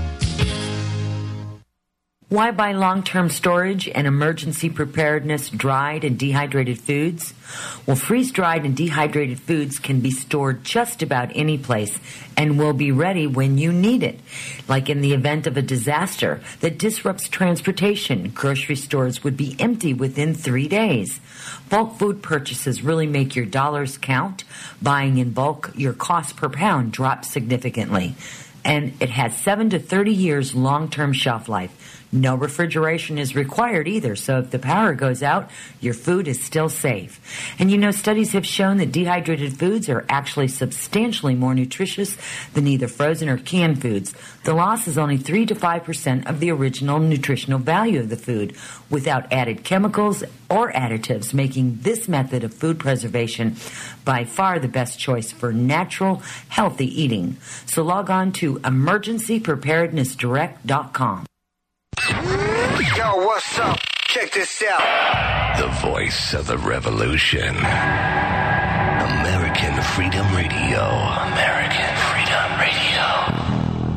S: Why buy long-term storage and emergency preparedness dried and dehydrated foods? Well, freeze-dried and dehydrated foods can be stored just about any place and will be ready when you need it. Like in the event of a disaster that disrupts transportation, grocery stores would be empty within three days. Bulk food purchases really make your dollars count. Buying in bulk, your cost per pound drops significantly. And it has seven to thirty years long-term shelf life. No refrigeration is required either, so if the power goes out, your food is still safe. And you know, studies have shown that dehydrated foods are actually substantially more nutritious than either frozen or canned foods. The loss is only three to five percent of the original nutritional value of the food, without added chemicals or additives, making this method of food preservation by far the best choice for natural, healthy eating. So log on to emergency preparedness direct dot com.
T: Yo, what's up? Check this out.
L: The voice of the revolution. American Freedom Radio. American Freedom Radio.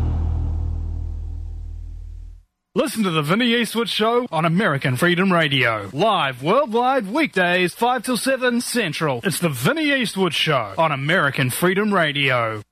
B: Listen to the Vinny Eastwood Show on American Freedom Radio. Live worldwide weekdays, five till seven Central. It's the Vinny Eastwood Show on American Freedom Radio.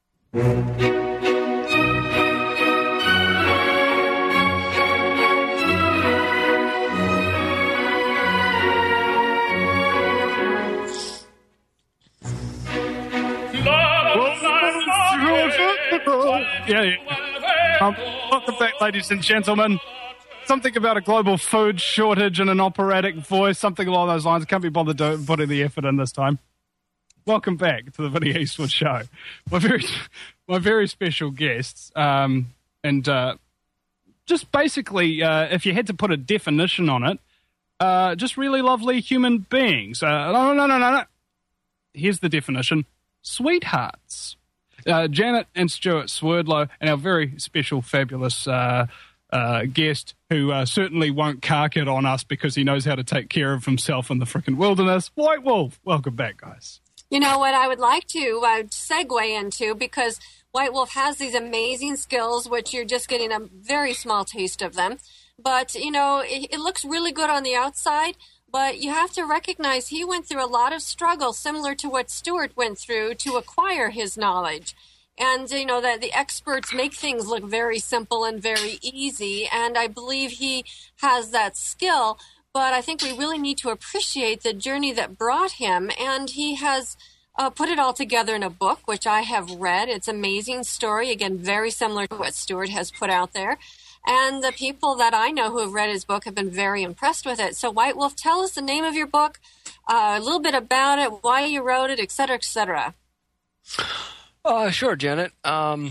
B: Yeah, yeah. Um, welcome back, ladies and gentlemen. Something about a global food shortage and an operatic voice, something along those lines. I can't be bothered to putting the effort in this time. Welcome back to the Vinny Eastwood Show. My very, my very special guests, um, and uh, just basically, uh, if you had to put a definition on it, uh, just really lovely human beings. Uh, no, no, no, no, no. Here's the definition: sweethearts. Uh, Janet and Stuart Swerdlow, and our very special, fabulous uh, uh, guest, who uh, certainly won't cark it on us because he knows how to take care of himself in the frickin' wilderness. White Wolf, welcome back, guys.
E: You know what I would like to uh, segue into, because White Wolf has these amazing skills, which you're just getting a very small taste of them. But, you know, it, it looks really good on the outside. But you have to recognize he went through a lot of struggle, similar to what Stuart went through to acquire his knowledge. And, you know, that the experts make things look very simple and very easy. And I believe he has that skill. But I think we really need to appreciate the journey that brought him. And he has uh, put it all together in a book, which I have read. It's an amazing story. Again, very similar to what Stuart has put out there. And the people that I know who have read his book have been very impressed with it. So, White Wolf, tell us the name of your book, uh, a little bit about it, why you wrote it, et cetera, et cetera.
D: Uh, sure, Janet. Um,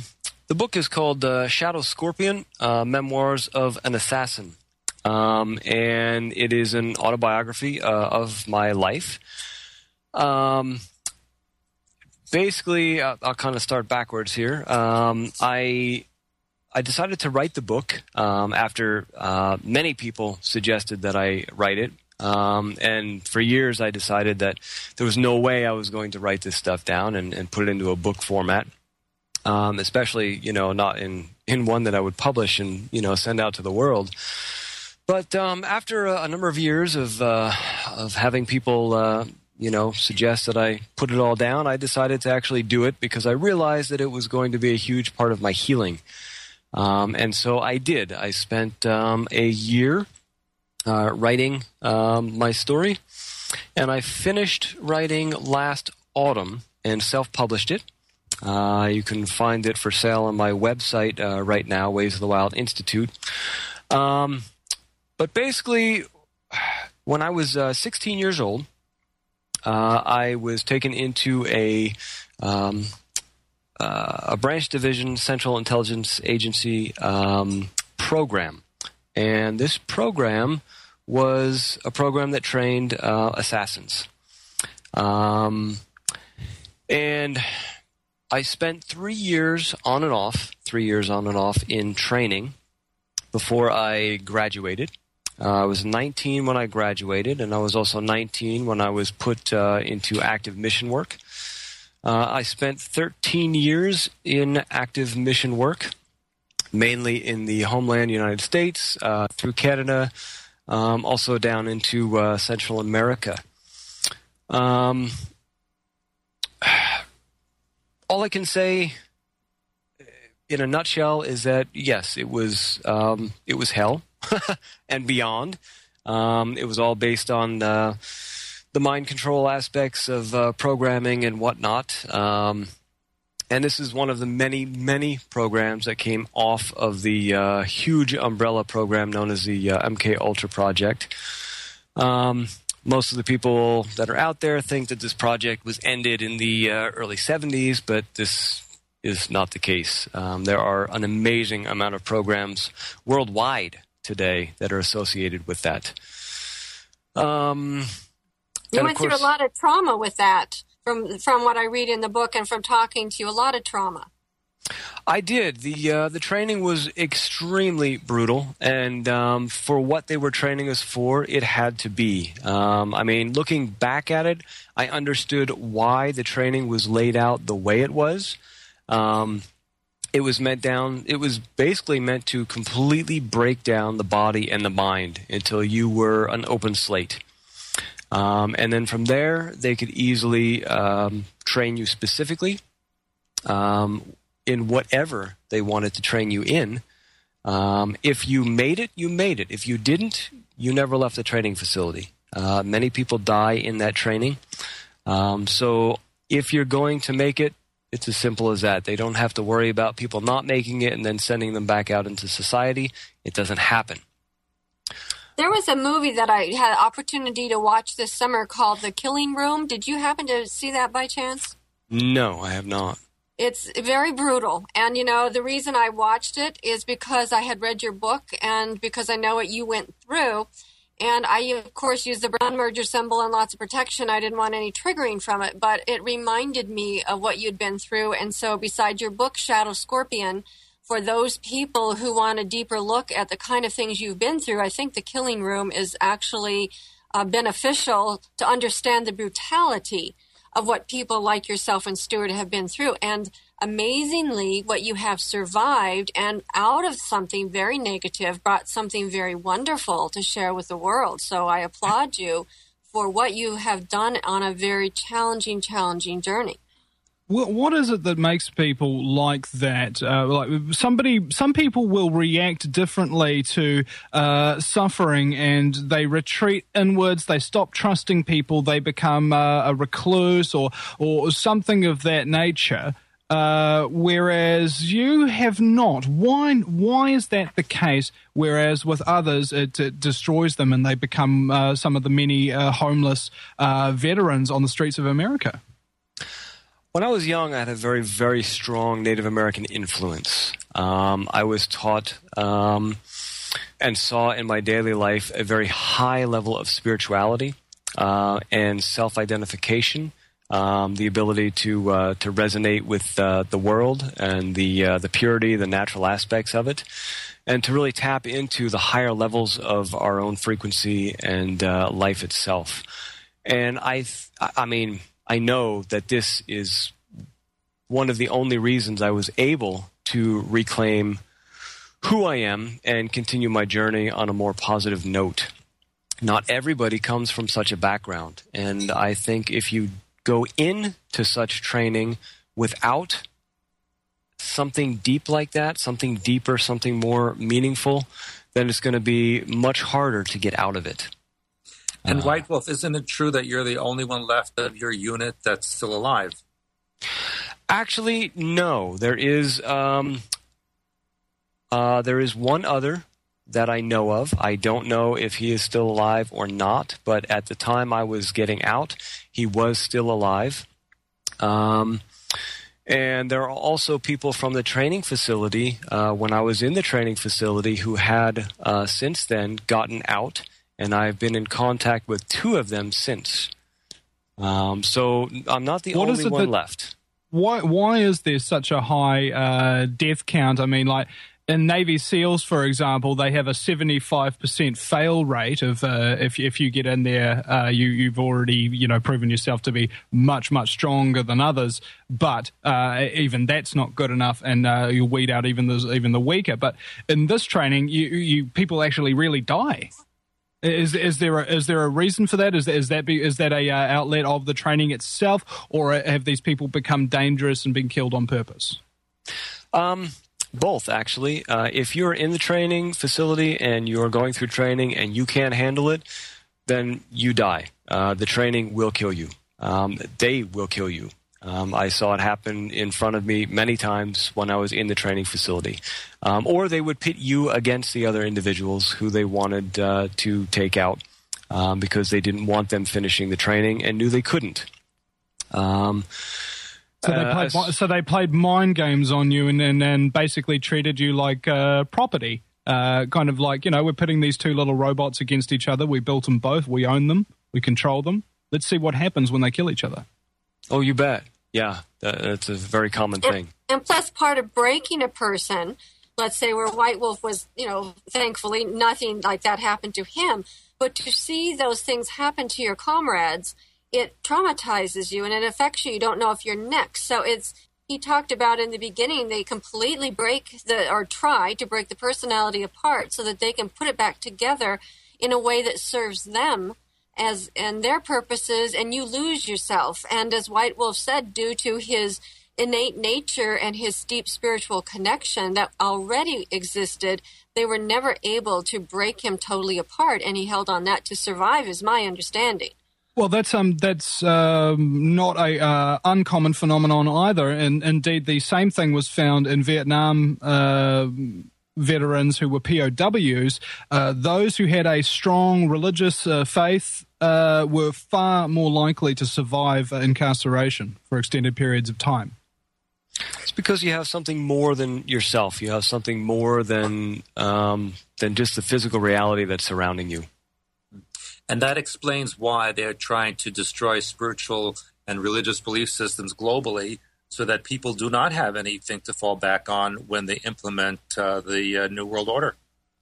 D: the book is called uh, Shadow Scorpion, uh, Memoirs of an Assassin. Um, and it is an autobiography uh, of my life. Um, basically, I'll, I'll kind of start backwards here. Um, I I decided to write the book um, after uh, many people suggested that I write it. Um, and for years, I decided that there was no way I was going to write this stuff down and, and put it into a book format. Um, especially, you know, not in, in one that I would publish and, you know, send out to the world. But um, after a, a number of years of uh, of having people, uh, you know, suggest that I put it all down, I decided to actually do it because I realized that it was going to be a huge part of my healing. Um, and so I did. I spent um, a year uh, writing um, my story, and I finished writing last autumn and self-published it. Uh, you can find it for sale on my website uh, right now, Ways of the Wild Institute. Um, but basically, when I was uh, sixteen years old, uh, I was taken into a um, uh, a branch division Central Intelligence Agency um, program, and this program was a program that trained uh, assassins, um, and I spent three years on and off, three years on and off in training before I graduated. Uh, I was nineteen when I graduated, and I was also nineteen when I was put uh, into active mission work. Uh, I spent thirteen years in active mission work, mainly in the homeland United States, uh, through Canada, um, also down into uh, Central America. Um... All I can say, in a nutshell, is that yes, it was um, it was hell and beyond. Um, it was all based on uh, the mind control aspects of uh, programming and whatnot. Um, and this is one of the many, many programs that came off of the uh, huge umbrella program known as the uh, M K Ultra Project. Um, Most of the people that are out there think that this project was ended in the uh, early seventies, but this is not the case. Um, there are an amazing amount of programs worldwide today that are associated with that. Um,
E: you went course, through a lot of trauma with that, from from what I read in the book and from talking to you, a lot of trauma.
D: I did. The uh, the training was extremely brutal, and um, for what they were training us for, it had to be. Um, I mean, looking back at it, I understood why the training was laid out the way it was. Um, it was meant down. It was basically meant to completely break down the body and the mind until you were an open slate. Um, and then from there, they could easily um, train you specifically. Um, in whatever they wanted to train you in. Um, if you made it, you made it. If you didn't, you never left the training facility. Uh, many people die in that training. Um, so if you're going to make it, it's as simple as that. They don't have to worry about people not making it and then sending them back out into society. It doesn't happen.
E: There was a movie that I had an opportunity to watch this summer called The Killing Room. Did you happen to see that by chance?
D: No, I have not.
E: It's very brutal. And, you know, the reason I watched it is because I had read your book and because I know what you went through. And I, of course, used the brown merger symbol and lots of protection. I didn't want any triggering from it, but it reminded me of what you'd been through. And so beside your book, Shadow Scorpion, for those people who want a deeper look at the kind of things you've been through, I think The Killing Room is actually uh, beneficial to understand the brutality of what people like yourself and Stuart have been through. And amazingly, what you have survived, and out of something very negative, brought something very wonderful to share with the world. So I applaud you for what you have done on a very challenging, challenging journey.
B: What is it that makes people like that? Uh, like somebody, some people will react differently to uh, suffering, and they retreat inwards. They stop trusting people. They become uh, a recluse, or or something of that nature. Uh, whereas you have not. Why? Why is that the case? Whereas with others, it, it destroys them, and they become uh, some of the many uh, homeless uh, veterans on the streets of America.
D: When I was young, I had a very, very strong Native American influence. Um, I was taught um, and saw in my daily life a very high level of spirituality uh, and self-identification, um, the ability to uh, to resonate with uh, the world and the uh, the purity, the natural aspects of it, and to really tap into the higher levels of our own frequency and uh, life itself. And I, th- I mean, I know that this is one of the only reasons I was able to reclaim who I am and continue my journey on a more positive note. Not everybody comes from such a background, and I think if you go into such training without something deep like that, something deeper, something more meaningful, then it's going to be much harder to get out of it.
C: And
D: Uh,
C: White Wolf, isn't it true that you're the only one left of your unit that's still alive?
D: Actually, no. There is um, uh, there is one other that I know of. I don't know if he is still alive or not, but at the time I was getting out, he was still alive. Um, and there are also people from the training facility, uh, when I was in the training facility, who had uh, since then gotten out, and I've been in contact with two of them since. Um, so I'm not the
B: What is
D: only
B: it
D: one
B: that-
D: left.
B: Why why is there such a high uh, death count? I mean, like in Navy SEALs, for example, they have a seventy-five percent fail rate of uh, if if you get in there, uh, you you've already you know proven yourself to be much much stronger than others. But uh, even that's not good enough, and uh, you'll weed out even the even the weaker. But in this training, you you people actually really die. Is is there a, is there a reason for that? Is is that be, is that a uh, outlet of the training itself, or have these people become dangerous and been killed on purpose?
D: Um, both, actually. Uh, if you're in the training facility and you're going through training and you can't handle it, then you die. Uh, the training will kill you. Um, they will kill you. Um, I saw it happen in front of me many times when I was in the training facility. Um, or they would pit you against the other individuals who they wanted uh, to take out um, because they didn't want them finishing the training and knew they couldn't. Um,
B: So they
D: uh,
B: played
D: as-
B: so they played mind games on you and and, and basically treated you like uh, property. Uh, kind of like, you know, we're pitting these two little robots against each other. We built them both. We own them. We control them. Let's see what happens when they kill each other.
D: Oh, you bet. Yeah, that, that's a very common thing.
E: And plus, part of breaking a person, let's say where White Wolf was, you know, thankfully nothing like that happened to him, but to see those things happen to your comrades, it traumatizes you and it affects you. You don't know if you're next. So it's, he talked about in the beginning, they completely break the, or try to break the personality apart so that they can put it back together in a way that serves them as and their purposes, and you lose yourself. And as White Wolf said, due to his innate nature and his deep spiritual connection that already existed, they were never able to break him totally apart, and he held on that to survive, is my understanding.
B: Well, that's um that's um, not a uh, uncommon phenomenon either, and indeed the same thing was found in Vietnam. Uh, veterans who were P O Ws, uh, those who had a strong religious uh, faith uh, were far more likely to survive uh, incarceration for extended periods of time.
D: It's because you have something more than yourself. You have something more than um, than just the physical reality that's surrounding you.
C: And that explains why they're trying to destroy spiritual and religious belief systems globally, so that people do not have anything to fall back on when they implement uh, the uh, New World Order.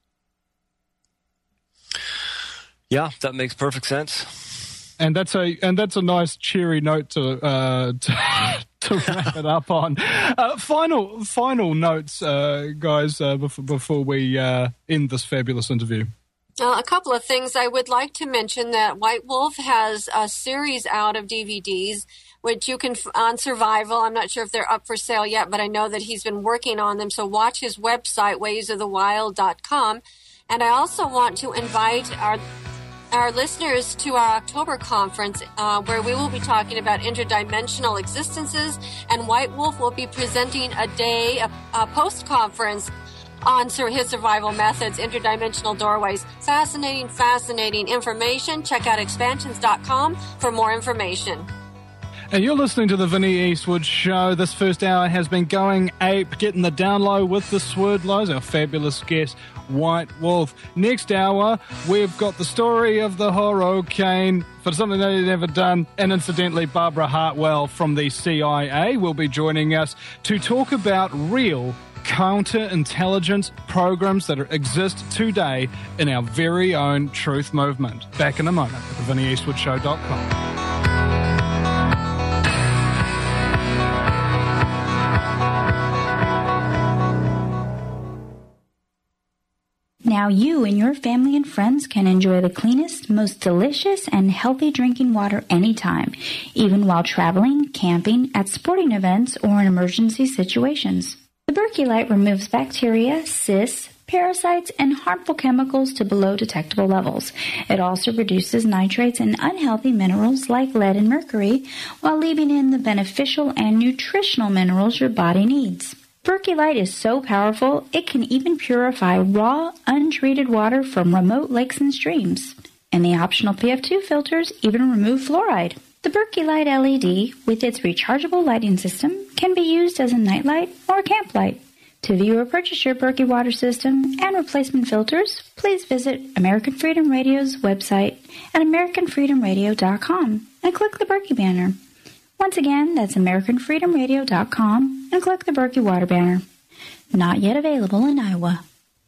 D: Yeah, that makes perfect sense.
B: And that's a and that's a nice cheery note to uh, to, to wrap it up on. Uh, final final notes, uh, guys, uh, before before we uh, end this fabulous interview.
E: Uh, a couple of things I would like to mention: that White Wolf has a series out of D V Ds, which you can on Survival. I'm not sure if they're up for sale yet, but I know that he's been working on them. So watch his website, ways of the wild dot com. And I also want to invite our our listeners to our October conference, uh, where we will be talking about interdimensional existences, and White Wolf will be presenting a day, a, a post-conference on his survival methods, interdimensional doorways. Fascinating, fascinating information. Check out expansions dot com for more information.
B: And you're listening to the Vinnie Eastwood Show. This first hour has been going ape, getting the down low with the Swerdlows, our fabulous guest, White Wolf. Next hour, we've got the story of the Hurricane for something they've never done. And incidentally, Barbara Hartwell from the C I A will be joining us to talk about real counterintelligence programs that are, exist today in our very own truth movement. Back in a moment at the vinnie eastwood show dot com.
F: Now you and your family and friends can enjoy the cleanest, most delicious, and healthy drinking water anytime, even while traveling, camping, at sporting events, or in emergency situations. The Berkey removes bacteria, cysts, parasites, and harmful chemicals to below detectable levels. It also reduces nitrates and unhealthy minerals like lead and mercury, while leaving in the beneficial and nutritional minerals your body needs. Berkey is so powerful, it can even purify raw, untreated water from remote lakes and streams. And the optional P F two filters even remove fluoride. The Berkey L E D, with its rechargeable lighting system, can be used as a nightlight or camp light. To view or purchase your Berkey water system and replacement filters, please visit American Freedom Radio's website at american freedom radio dot com and click the Berkey banner. Once again, that's american freedom radio dot com and click the Berkey water banner. Not yet available in Iowa.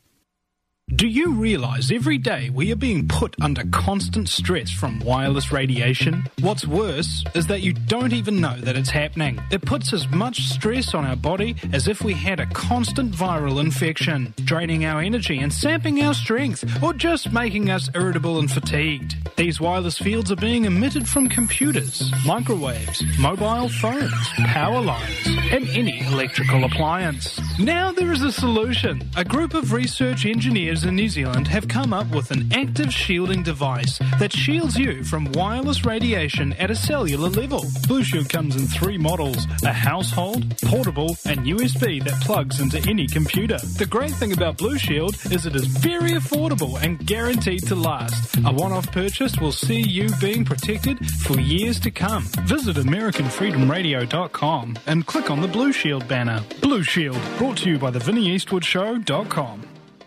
H: Do you realize every day we are being put under constant stress from wireless radiation? What's worse is that you don't even know that it's happening. It puts as much stress on our body as if we had a constant viral infection, draining our energy and sapping our strength, or just making us irritable and fatigued. These wireless fields are being emitted from computers, microwaves, mobile phones, power lines, and any electrical appliance. Now there is a solution. A group of research engineers in New Zealand have come up with an active shielding device that shields you from wireless radiation at a cellular level. Blue Shield comes in three models: a household, portable, and U S B that plugs into any computer. The great thing about Blue Shield is it is very affordable and guaranteed to last. A one-off purchase will see you being protected for years to come. Visit american freedom radio dot com and click on the Blue Shield banner. Blue Shield, brought to you by the vinnie eastwood show dot com.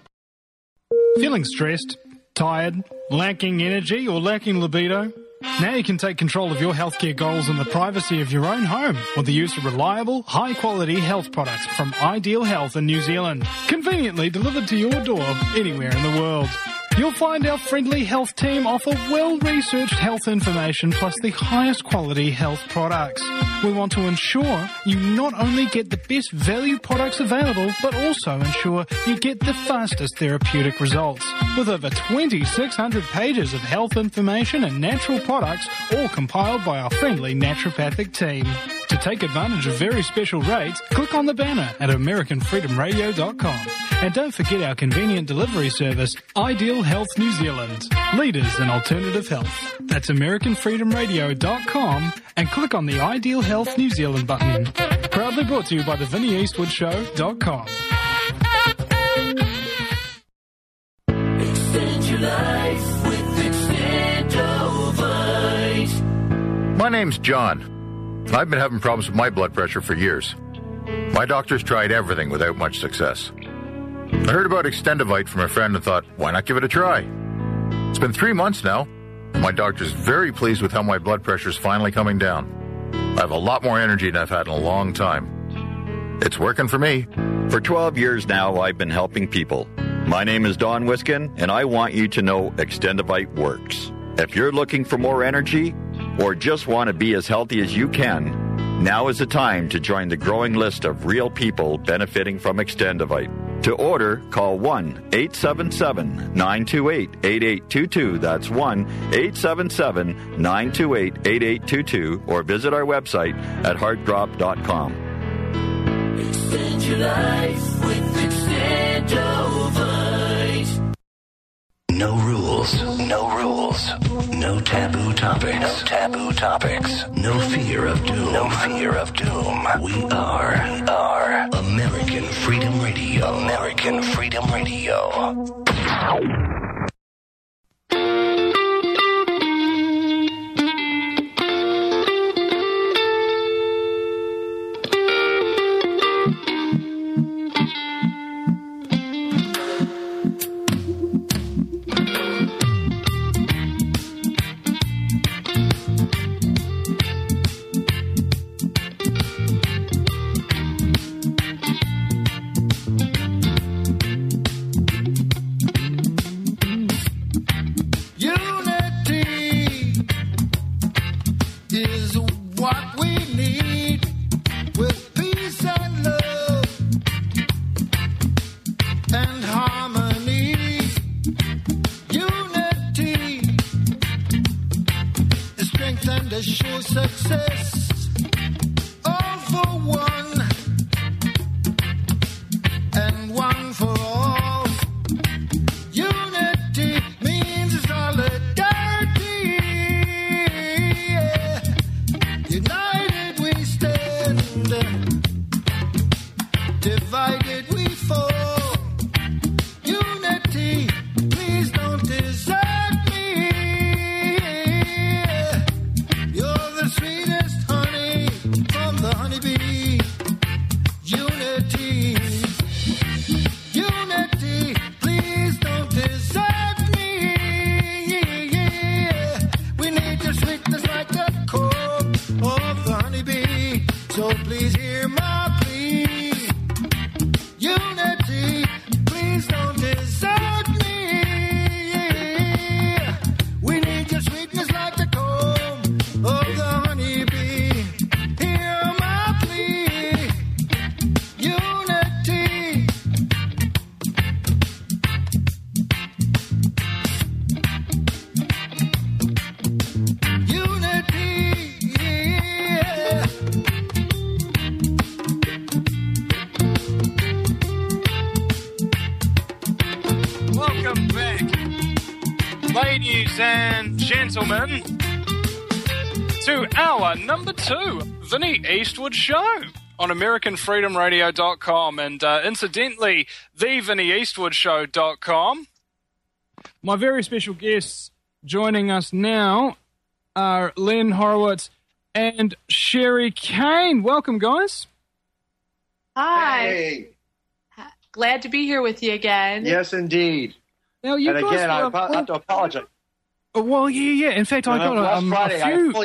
H: Feeling stressed, tired, lacking energy, or lacking libido? Now you can take control of your healthcare goals in the privacy of your own home with the use of reliable, high-quality health products from Ideal Health in New Zealand, conveniently delivered to your door anywhere in the world. You'll find our friendly health team offer well-researched health information plus the highest quality health products. We want to ensure you not only get the best value products available, but also ensure you get the fastest therapeutic results. With over twenty-six hundred pages of health information and natural products, all compiled by our friendly naturopathic team. To take advantage of very special rates, click on the banner at american freedom radio dot com. And don't forget our convenient delivery service, Ideal Health New Zealand, leaders in alternative health. That's american freedom radio dot com and click on the Ideal Health New Zealand button. Proudly brought to you by the vinnie eastwood show dot com.
I: Extend your life with Extendovite.
J: My name's John. I've been having problems with my blood pressure for years. My doctor's tried everything without much success. I heard about Extendovite from a friend and thought, why not give it a try? It's been three months now, and my doctor's very pleased with how my blood pressure's finally coming down. I have a lot more energy than I've had in a long time. It's working for me.
K: For twelve years now, I've been helping people. My name is Don Wiskin, and I want you to know Extendovite works. If you're looking for more energy, or just want to be as healthy as you can, now is the time to join the growing list of real people benefiting from Extendovite. To order, call one eight seven seven, nine two eight, eight eight two two. That's one eight seven seven, nine two eight, eight eight two two, or visit our website at heart drop dot com.
I: Extend your life with Extendovite.
L: No rules, no rules, no taboo topics, no taboo topics, no fear of doom, no fear of doom. We are, we are American Freedom Radio, American Freedom Radio.
A: show success. All for one and one for all. Unity means solidarity. Yeah. United we stand, divided we fall. Unity, please don't desert me. You're the sweetest honey from the honeybee. Unity, unity, please don't desert me. We need your sweetness like the comb of the honeybee. So please hear my plea. Unity, please don't desert me. We need your sweetness like the comb of the honeybee. Hear my plea. Unity. Unity. Yeah.
B: Welcome back, ladies and gentlemen, to our number two Vinnie Eastwood show on American Freedom Radio dot com, and uh, incidentally, the Vinnie Eastwood Show dot com. My very special guests joining us now are Len Horowitz and Sherry Kane. Welcome, guys.
U: Hi.
V: Hey.
U: Glad to be here with you again.
V: Yes, indeed.
B: Now, you
V: and
B: guys
V: again, I
B: were-
V: apo- have to apologize.
B: Oh, well, yeah, yeah. In fact, I
V: No,
B: got
V: no,
B: a,
V: last
B: um,
V: Friday,
B: a
V: I
B: few.
V: fully-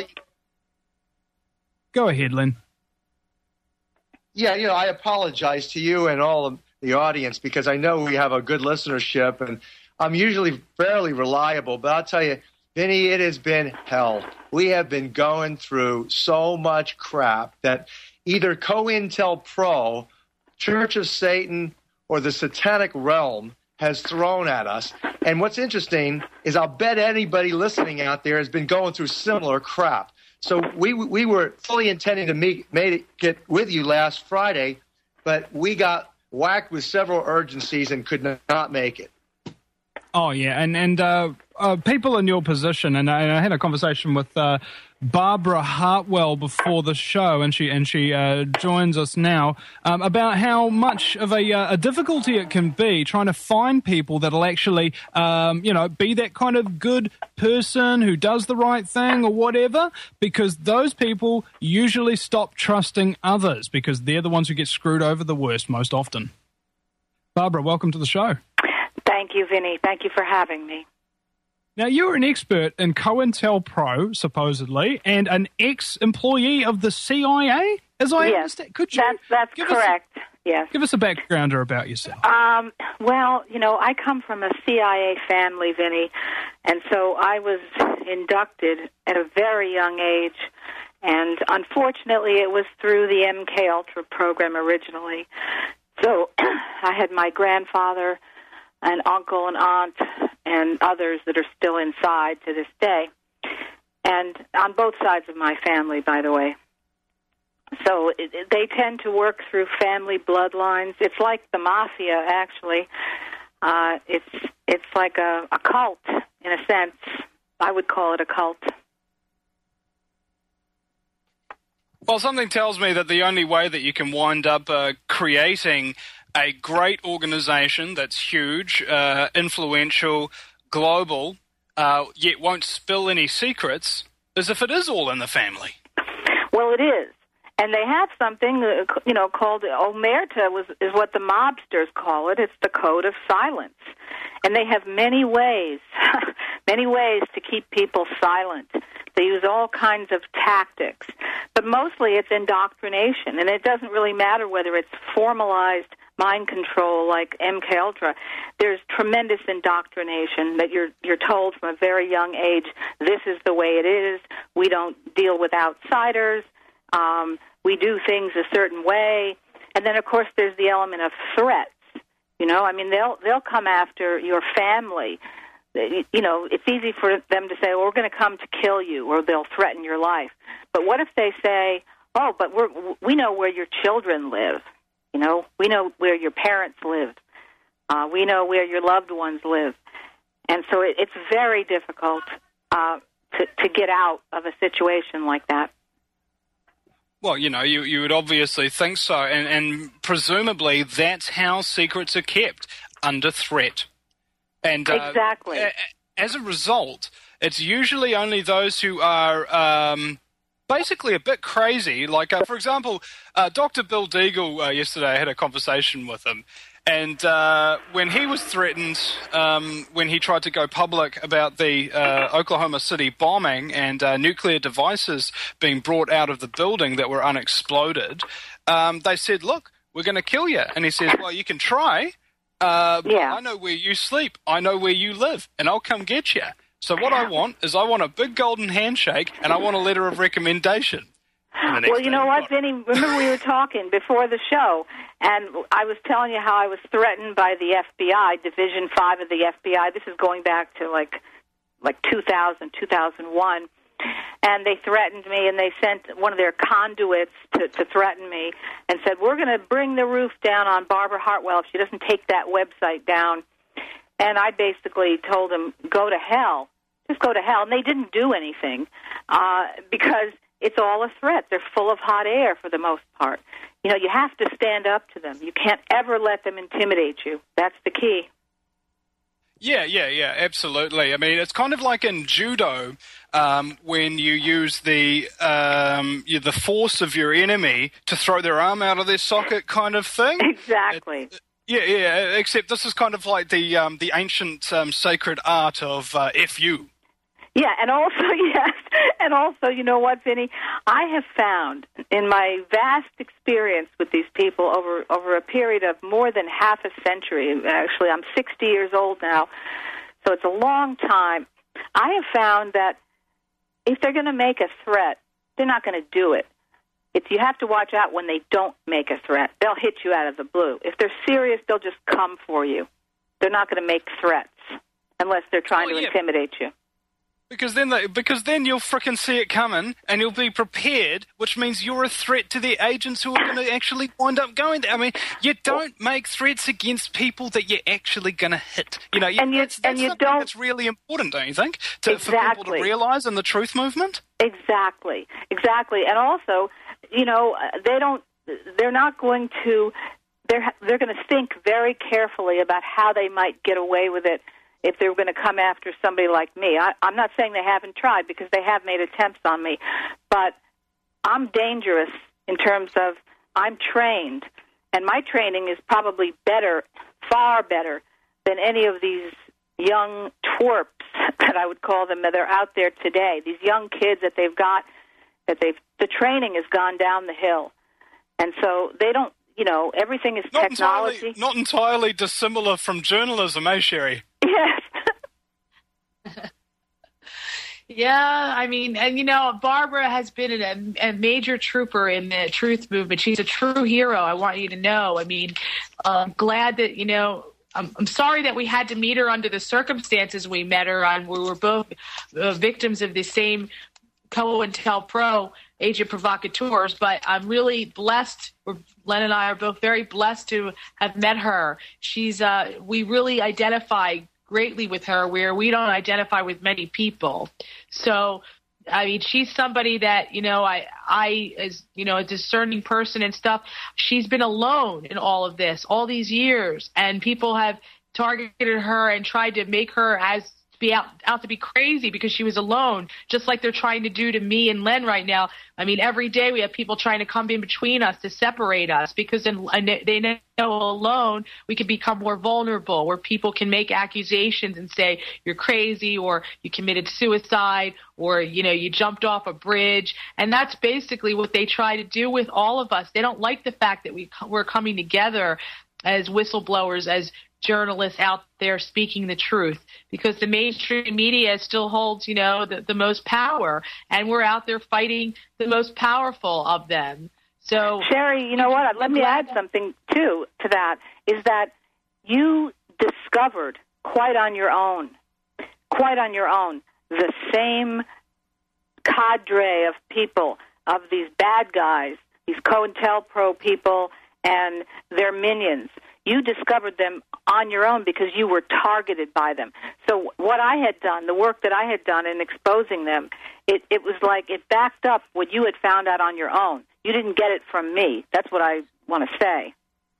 B: Go ahead, Len.
V: Yeah, you know, I apologize to you and all of the audience because I know we have a good listenership, and I'm usually fairly reliable. But I'll tell you, Vinny, it has been hell. We have been going through so much crap that either COINTELPRO, Church of Satan, or the Satanic Realm has thrown at us. And what's interesting is I'll bet anybody listening out there has been going through similar crap. So we we were fully intending to meet, made it get with you last Friday, but we got whacked with several urgencies and could not make it.
B: Oh, yeah, and and uh, uh, people in your position, and I, and I had a conversation with uh, Barbara Hartwell before the show, and she and she uh, joins us now, um, about how much of a, uh, a difficulty it can be trying to find people that'll actually, um, you know, be that kind of good person who does the right thing or whatever, because those people usually stop trusting others because they're the ones who get screwed over the worst most often. Barbara, welcome to the show.
W: Thank you, Vinny. Thank you for having me.
B: Now, you're an expert in COINTELPRO, supposedly, and an ex-employee of the C I A, as I
W: yes,
B: understand. Could you
W: that's, that's
B: give
W: correct.
B: Us,
W: yes.
B: Give us a backgrounder about yourself.
W: Um, well, you know, I come from a C I A family, Vinny, and so I was inducted at a very young age, and unfortunately it was through the M K Ultra program originally. So I had my grandfather, an uncle, and aunt, and others that are still inside to this day, and on both sides of my family, by the way. So it, it, they tend to work through family bloodlines. It's like the mafia, actually. Uh, it's it's like a, a cult, in a sense. I would call it a cult.
B: Well, something tells me that the only way that you can wind up uh, creating a great organization that's huge, uh, influential, global, uh, yet won't spill any secrets, is if it is all in the family.
W: Well, it is. And they have something, uh, you know, called omerta, was, is what the mobsters call it. It's the code of silence. And they have many ways, many ways to keep people silent. They use all kinds of tactics. But mostly it's indoctrination. And it doesn't really matter whether it's formalized mind control like M K Ultra. There's tremendous indoctrination that you're you're told from a very young age, this is the way it is. We don't deal with outsiders. Um, we do things a certain way. And then, of course, there's the element of threats. You know, I mean, they'll they'll come after your family you know, it's easy for them to say, well, we're going to come to kill you, or they'll threaten your life. But what if they say, oh, but we're, we know where your children live. You know, we know where your parents live. Uh, we know where your loved ones live. And so it, it's very difficult uh, to, to get out of a situation like that.
B: Well, you know, you, you would obviously think so, and, and presumably that's how secrets are kept, under threat. And uh,
W: exactly.
B: A, as a result, it's usually only those who are um, basically a bit crazy. Like, uh, for example, uh, Doctor Bill Deagle, uh, yesterday I had a conversation with him, and uh, when he was threatened, um, when he tried to go public about the uh, Oklahoma City bombing and uh, nuclear devices being brought out of the building that were unexploded, um, they said, look, we're going to kill you. And he says, well, you can try. Uh, but
W: yeah.
B: I know where you sleep. I know where you live, and I'll come get you. So what I want is I want a big golden handshake, and I want a letter of recommendation.
W: Well, you know what, Vinny? Remember we were talking before the show, and I was telling you how I was threatened by the F B I, Division Five of the F B I. This is going back to like like two thousand, two thousand one. And they threatened me, and they sent one of their conduits to, to threaten me and said, we're going to bring the roof down on Barbara Hartwell if she doesn't take that website down. And I basically told them, go to hell. Just go to hell. And they didn't do anything uh, because it's all a threat. They're full of hot air for the most part. You know, you have to stand up to them. You can't ever let them intimidate you. That's the key.
B: Yeah, yeah, yeah, absolutely. I mean, it's kind of like in judo um, when you use the um, you, the force of your enemy to throw their arm out of their socket kind of thing.
W: Exactly.
B: It, yeah, yeah, except this is kind of like the um, the ancient um, sacred art of uh, F U.
W: Yeah, and also, yes, and also, you know what, Vinny? I have found in my vast experience with these people over, over a period of more than half a century, actually I'm sixty years old now, so it's a long time, I have found that if they're going to make a threat, they're not going to do it. It's, you have to watch out when they don't make a threat. They'll hit you out of the blue. If they're serious, they'll just come for you. They're not going to make threats unless they're trying
B: oh,
W: to
B: yeah.
W: intimidate you.
B: Because then, they, because then you'll frickin' see it coming, and you'll be prepared, which means you're a threat to the agents who are going to actually wind up going there. I mean, you don't make threats against people that you're actually going to hit. You know, you,
W: and you,
B: that's, that's
W: and you
B: something
W: don't,
B: that's really important, don't you think, to,
W: exactly.
B: for people to realise in the truth movement?
W: Exactly, exactly. And also, you know, they don't, they're not going to, they're, they're going to think very carefully about how they might get away with it if they were going to come after somebody like me. I, I'm not saying they haven't tried, because they have made attempts on me, but I'm dangerous in terms of I'm trained, and my training is probably better, far better, than any of these young twerps that I would call them that are out there today. These young kids that they've got, that they've, the training has gone down the hill, and so they don't, you know, everything is
B: not
W: technology.
B: Entirely, not entirely dissimilar from journalism, eh, Sherry?
W: Yes.
U: Yeah, I mean, and you know, Barbara has been a, a major trooper in the truth movement. She's a true hero, I want you to know. I mean, I'm glad that, you know, I'm, I'm sorry that we had to meet her under the circumstances we met her on. We were both uh, victims of the same COINTELPRO agent provocateurs, but I'm really blessed. We're, Len and I are both very blessed to have met her. She's, uh, we really identify greatly with her, where we don't identify with many people. So, I mean, she's somebody that, you know, I, I, as, you know, a discerning person and stuff, she's been alone in all of this, all these years, and people have targeted her and tried to make her as be out, out to be crazy because she was alone, just like they're trying to do to me and Len right now. I mean, every day we have people trying to come in between us to separate us, because in, they know alone we can become more vulnerable, where people can make accusations and say you're crazy, or you committed suicide, or, you know, you jumped off a bridge. And that's basically what they try to do with all of us. They don't like the fact that we, we're coming together as whistleblowers, as journalists out there speaking the truth, because the mainstream media still holds, you know, the, the most power, and we're out there fighting the most powerful of them. So,
W: Sherry, you know what? Let me add something too to that. Is that you discovered quite on your own quite on your own. The same cadre of people, of these bad guys, these COINTELPRO people and their minions. You discovered them on your own because you were targeted by them. So what I had done, the work that I had done in exposing them, it, it was like it backed up what you had found out on your own. You didn't get it from me. That's what I want to say.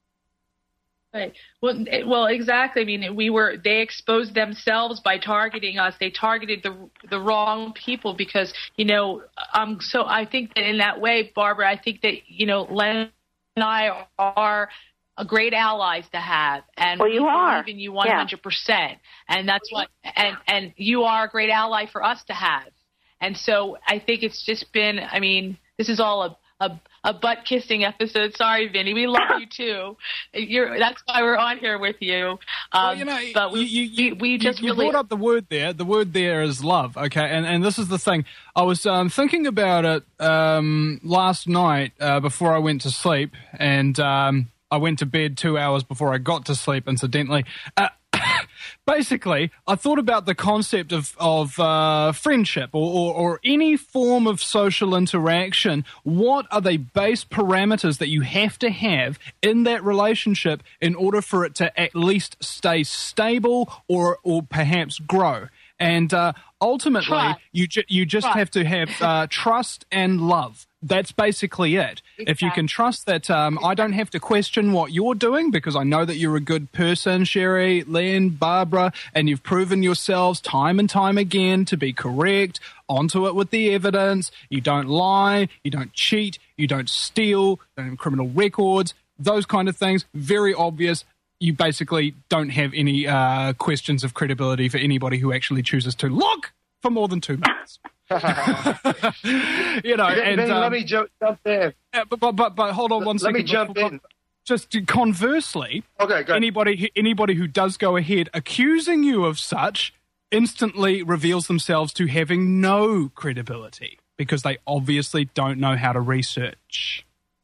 U: Right. Well, well, exactly. I mean, we were. They exposed themselves by targeting us. They targeted the the wrong people because, you know. Um. So I think that in that way, Barbara, I think that, you know, Len and I are a great allies to have, and
W: well, you
U: we
W: are.
U: believe in you one hundred percent. And that's what. And and you are a great ally for us to have. And so I think it's just been. I mean, this is all a. a A butt kissing episode. Sorry, Vinny. We love you too. You're, that's why we're on here with you. Um,
B: well, you know,
U: but we,
B: you, you,
U: we, we just
B: you, you
U: really
B: brought up the word there. The word there is love. Okay, and and this is the thing. I was um, thinking about it um, last night uh, before I went to sleep, and um, I went to bed two hours before I got to sleep. Incidentally. Uh, Basically, I thought about the concept of, of uh, friendship or, or, or any form of social interaction. What are the base parameters that you have to have in that relationship in order for it to at least stay stable or, or perhaps grow? And uh, ultimately,
U: Trust.
B: you ju- you just
U: Trust.
B: have to have uh, trust and love. That's basically it. Exactly. If you can trust that um, I don't have to question what you're doing because I know that you're a good person, Sherry, Len, Barbara, and you've proven yourselves time and time again to be correct, onto it with the evidence. You don't lie, you don't cheat, you don't steal, don't have criminal records, those kind of things. Very obvious. You basically don't have any uh, questions of credibility for anybody who actually chooses to look for more than two minutes. you know, and
V: then
B: um,
V: let me jump, jump in.
B: Uh, but, but but but hold on one
V: let
B: second.
V: Let me jump
B: before,
V: in.
B: Just to conversely,
V: okay, go
B: anybody anybody who does go ahead accusing you of such instantly reveals themselves to having no credibility because they obviously don't know how to research.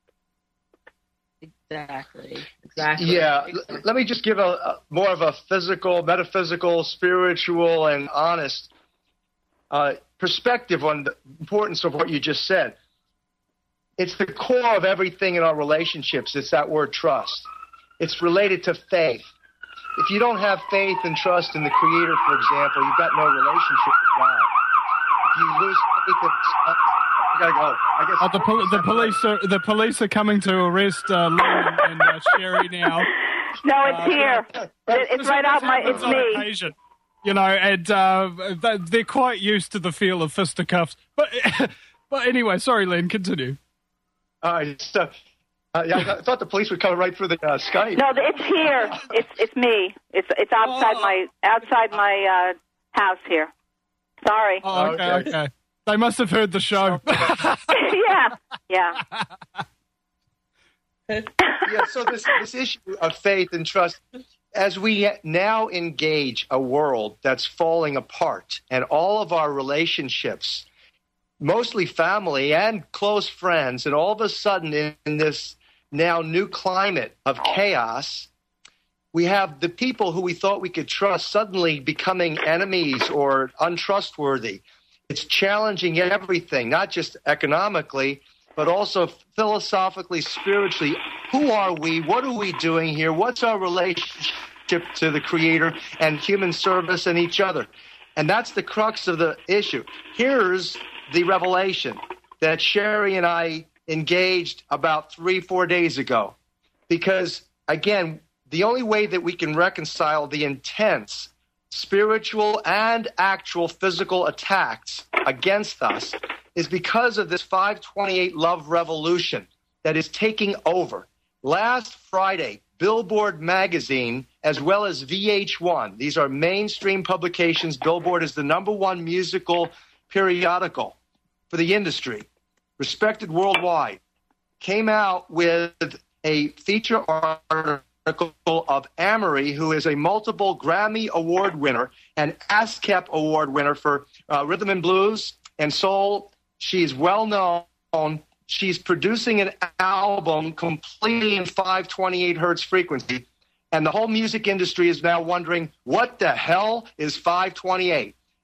U: Exactly. Exactly.
V: Yeah.
U: Exactly.
V: L- let me just give a, a more of a physical, metaphysical, spiritual, and honest uh, perspective on the importance of what you just said. It's the core of everything in our relationships. It's that word trust. It's related to faith. If you don't have faith and trust in the Creator, for example, you've got no relationship with God. If you lose faith in you gotta go. I guess
B: oh, the, pol- the police are the police are coming to arrest uh, Lynn and uh, Sherry now.
W: No, it's
B: uh,
W: here.
B: Yeah.
W: It, it's right out my. It's me.
B: Occasion. You know, and uh, they're quite used to the feel of fisticuffs. But but anyway, sorry, Lynn, continue.
V: All right. So, uh, yeah, I thought the police would come right through the uh, Skype.
W: No, it's here. It's it's me. It's it's outside
B: oh.
W: my outside my uh, house here. Sorry.
B: Oh, okay, okay, okay. They must have heard the show.
W: yeah, yeah.
V: yeah. So this this issue of faith and trust, as we now engage a world that's falling apart, and all of our relationships, mostly family and close friends, and all of a sudden in, in this now new climate of chaos, we have the people who we thought we could trust suddenly becoming enemies or untrustworthy. It's challenging everything, not just economically, but also philosophically, spiritually. Who are we? What are we doing here? What's our relationship to the Creator and human service and each other? And that's the crux of the issue. Here's the revelation that Sherry and I engaged about three, four days ago. Because, again, the only way that we can reconcile the intense spiritual and actual physical attacks against us is because of this five twenty-eight love revolution that is taking over. Last Friday, Billboard magazine, as well as V H one, these are mainstream publications. Billboard is the number one musical periodical for the industry, respected worldwide, came out with a feature article of Amory, who is a multiple Grammy Award winner and ASCAP Award winner for uh, rhythm and blues and soul. She's well known. She's producing an album completely in five twenty-eight hertz frequency, and the whole music industry is now wondering, what the hell is five twenty-eight?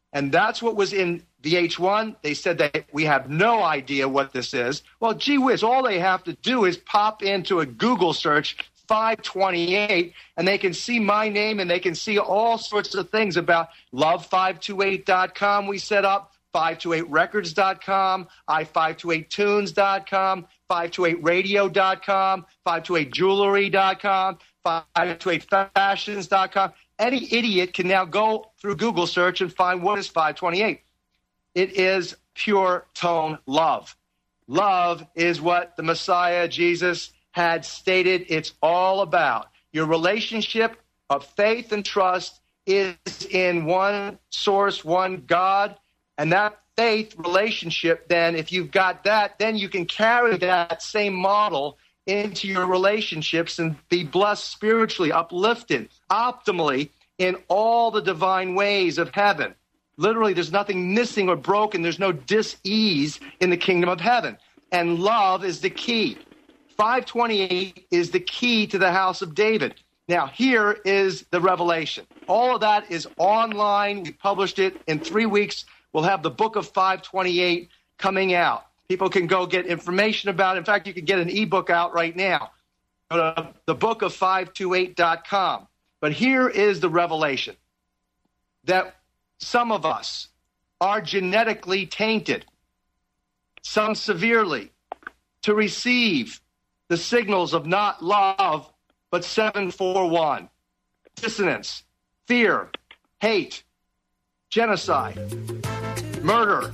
V: And that's what was in V H one. They said that we have no idea what this is. Well, gee whiz, all they have to do is pop into a Google search, five twenty-eight, and they can see my name and they can see all sorts of things about love five twenty-eight dot com we set up, five twenty-eight records dot com, i five twenty-eight tunes dot com, five twenty-eight radio dot com, five twenty-eight jewelry dot com, five twenty-eight fashions dot com. Any idiot can now go through Google search and find what is five twenty-eight. It is pure tone love. Love is what the Messiah, Jesus, had stated it's all about. Your relationship of faith and trust is in one source, one God, and that faith relationship, then if you've got that, then you can carry that same model into your relationships and be blessed spiritually, uplifted, optimally in all the divine ways of heaven. Literally, there's nothing missing or broken. There's no dis-ease in the kingdom of heaven. And love is the key. five twenty-eight is the key to the house of David. Now, here is the revelation. All of that is online. We published it in three weeks. We'll have the book of five twenty-eight coming out. People can go get information about it. In fact, you can get an ebook out right now. Go to the book of five twenty-eight dot com. But here is the revelation, that some of us are genetically tainted, some severely, to receive the signals of not love, but seven four one, dissonance, fear, hate, genocide, murder.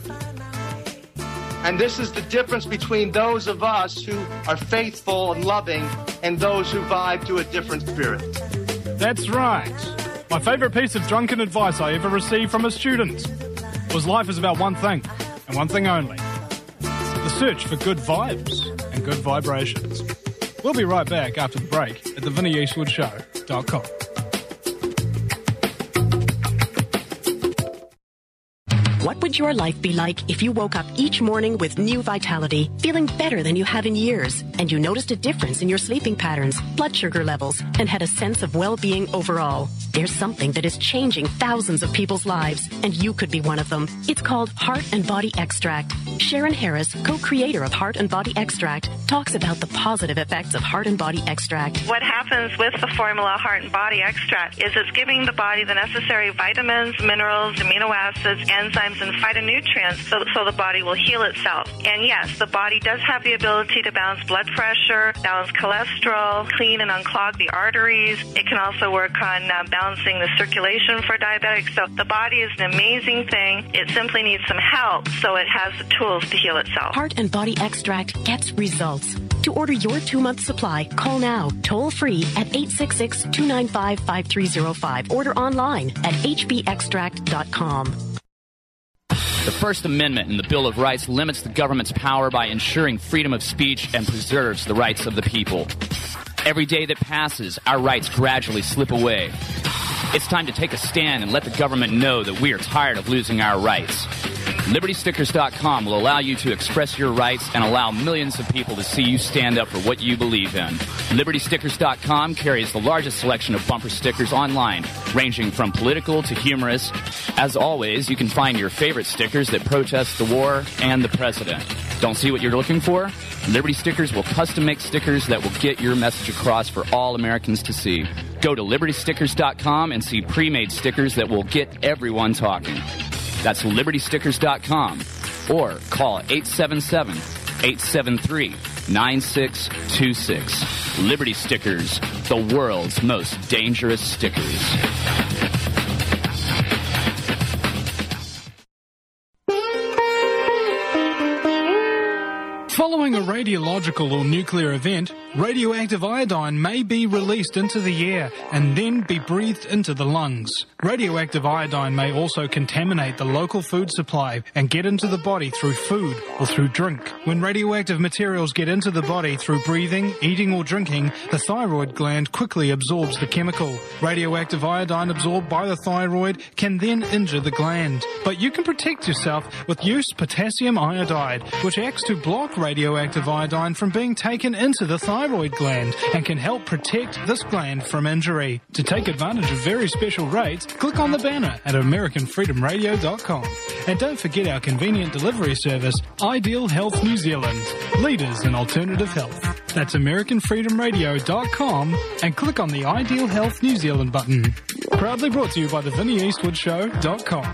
V: And this is the difference between those of us who are faithful and loving and those who vibe to a different spirit.
B: That's right. My favourite piece of drunken advice I ever received from a student was life is about one thing, and one thing only. The search for good vibes and good vibrations. We'll be right back after the break at the vinnie eastwood show dot com.
O: What would your life be like if you woke up each morning with new vitality, feeling better than you have in years, and you noticed a difference in your sleeping patterns, blood sugar levels, and had a sense of well-being overall? There's something that is changing thousands of people's lives, and you could be one of them. It's called Heart and Body Extract. Sharon Harris, co-creator of Heart and Body Extract, talks about the positive effects of Heart and Body Extract.
P: What happens with the formula Heart and Body Extract is it's giving the body the necessary vitamins, minerals, amino acids, enzymes, and phytonutrients so, so the body will heal itself. And yes, the body does have the ability to balance blood pressure, balance cholesterol, clean and unclog the arteries. It can also work on uh, balancing the circulation for diabetics. So the body is an amazing thing. It simply needs some help so it has the tools to heal itself.
O: Heart and Body Extract gets results. To order your two-month supply, call now, toll-free at eight six six, two nine five, five three zero five. Order online at h b extract dot com.
G: The First Amendment in the Bill of Rights limits the government's power by ensuring freedom of speech and preserves the rights of the people. Every day that passes, our rights gradually slip away. It's time to take a stand and let the government know that we are tired of losing our rights. Liberty Stickers dot com will allow you to express your rights and allow millions of people to see you stand up for what you believe in. Liberty Stickers dot com carries the largest selection of bumper stickers online, ranging from political to humorous. As always, you can find your favorite stickers that protest the war and the president. Don't see what you're looking for? Liberty Stickers will custom make stickers that will get your message across for all Americans to see. Go to Liberty Stickers dot com and see pre-made stickers that will get everyone talking. That's Liberty Stickers dot com or call eight seven seven, eight seven three, nine six two six. Liberty Stickers, the world's most dangerous stickers.
H: Following a radiological or nuclear event, radioactive iodine may be released into the air and then be breathed into the lungs. Radioactive iodine may also contaminate the local food supply and get into the body through food or through drink. When radioactive materials get into the body through breathing, eating or drinking, the thyroid gland quickly absorbs the chemical. Radioactive iodine absorbed by the thyroid can then injure the gland. But you can protect yourself with use potassium iodide, which acts to block radioactive iodine from being taken into the thyroid gland and can help protect this gland from injury. To take advantage of very special rates, click on the banner at American Freedom Radio dot com. And don't forget our convenient delivery service, Ideal Health New Zealand, leaders in alternative health. That's American Freedom Radio dot com and click on the Ideal Health New Zealand button. Proudly brought to you by the Vinnie Eastwood Show dot com.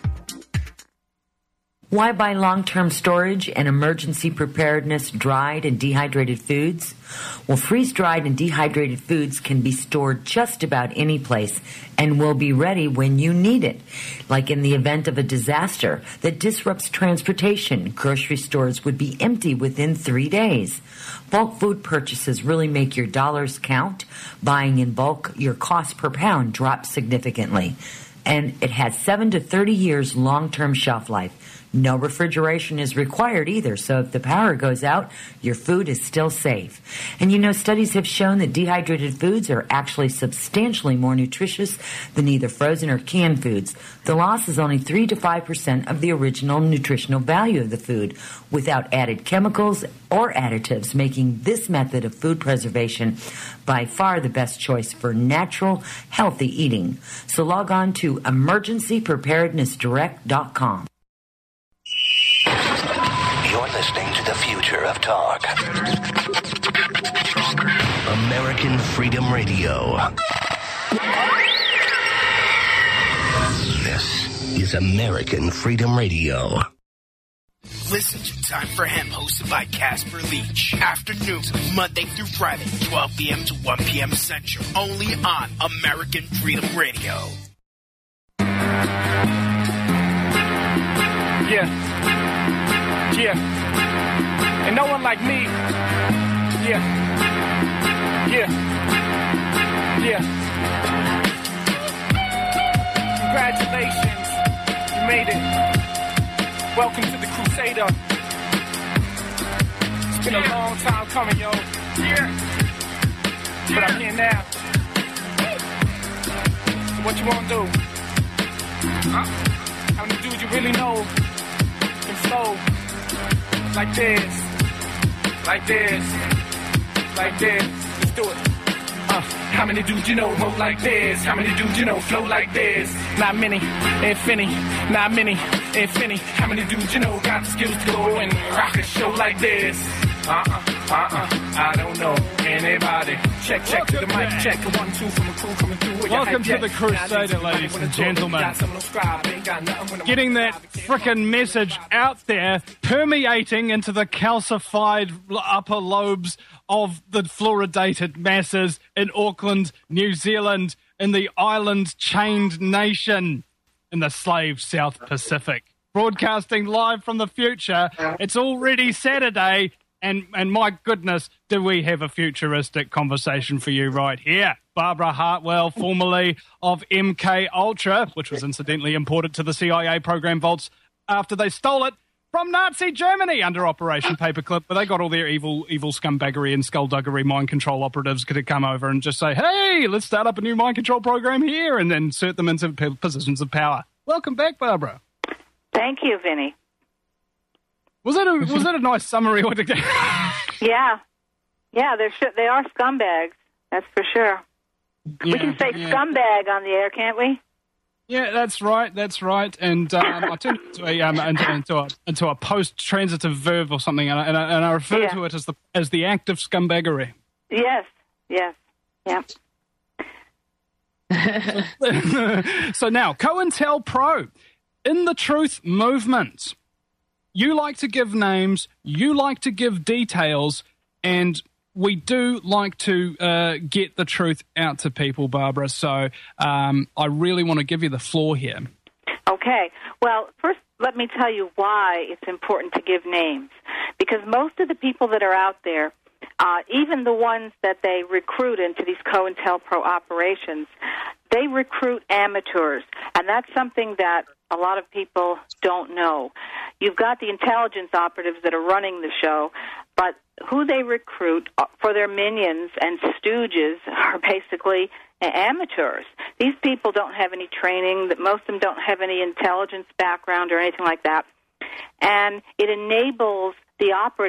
S: Why buy long-term storage and emergency preparedness dried and dehydrated foods? Well, freeze-dried and dehydrated foods can be stored just about any place and will be ready when you need it. Like in the event of a disaster that disrupts transportation, grocery stores would be empty within three days. Bulk food purchases really make your dollars count. Buying in bulk, your cost per pound drops significantly. And it has seven to thirty years long-term shelf life. No refrigeration is required either, so if the power goes out, your food is still safe. And you know, studies have shown that dehydrated foods are actually substantially more nutritious than either frozen or canned foods. The loss is only three to five percent of the original nutritional value of the food, without added chemicals or additives, making this method of food preservation by far the best choice for natural, healthy eating. So log on to emergency preparedness direct dot com.
L: You're listening to the future of talk. American Freedom Radio. This is American Freedom Radio.
M: Listen to Time for Hemp, hosted by Casper Leach. Afternoons, Monday through Friday, twelve p.m. to one p.m. Central. Only on American Freedom Radio.
N: Yeah. Yeah. And no one like me. Yeah. Yeah. Yeah. Congratulations. You made it. Welcome to the Crusader. It's been a long time coming, yo. Yeah. But I'm here now. So what you want to do? Huh? How many dudes you really know can flow like this, like this, like this? Let's do it. Uh, how many dudes you know vote like this? How many dudes you know flow like this? Not many, if any, not many, if any. How many dudes you know got the skills to go and rock a show like this? Uh-uh, uh-uh, I don't know anybody. Check, check to the mic, check. One, two from a crew coming through.
B: Welcome to the Crusader, ladies and gentlemen. Getting that frickin' message out there, permeating into the calcified upper lobes of the fluoridated masses in Auckland, New Zealand, in the island-chained nation in the slave South Pacific. Broadcasting live from the future. It's already Saturday. And and my goodness, do we have a futuristic conversation for you right here. Barbara Hartwell, formerly of M K Ultra, which was incidentally imported to the C I A program vaults after they stole it from Nazi Germany under Operation Paperclip, where they got all their evil evil scumbaggery and skullduggery mind control operatives to come over and just say, hey, let's start up a new mind control program here, and then insert them into positions of power. Welcome back, Barbara.
W: Thank you, Vinny.
B: Was that a was that a nice summary?
W: Yeah, yeah, they're sh- they are scumbags. That's for sure.
B: Yeah,
W: we can say
B: yeah.
W: scumbag on the air, can't we?
B: Yeah, that's right. That's right. And um, I turned it into a um, into, into a into a post-transitive verb or something, and I, and I, and I refer
W: Yeah.
B: to it as the as the act of scumbaggery.
W: Yes, yes, yeah.
B: So now, COINTELPRO, in the truth movement. You like to give names, you like to give details, and we do like to uh, get the truth out to people, Barbara. So um, I really want to give you the floor here.
W: Okay. Well, first, let me tell you why it's important to give names. Because most of the people that are out there, uh, even the ones that they recruit into these COINTELPRO operations, they recruit amateurs. And that's something that a lot of people don't know. You've got the intelligence operatives that are running the show, but who they recruit for their minions and stooges are basically amateurs. These people don't have any training. That most of them don't have any intelligence background or anything like that. And it enables the operatives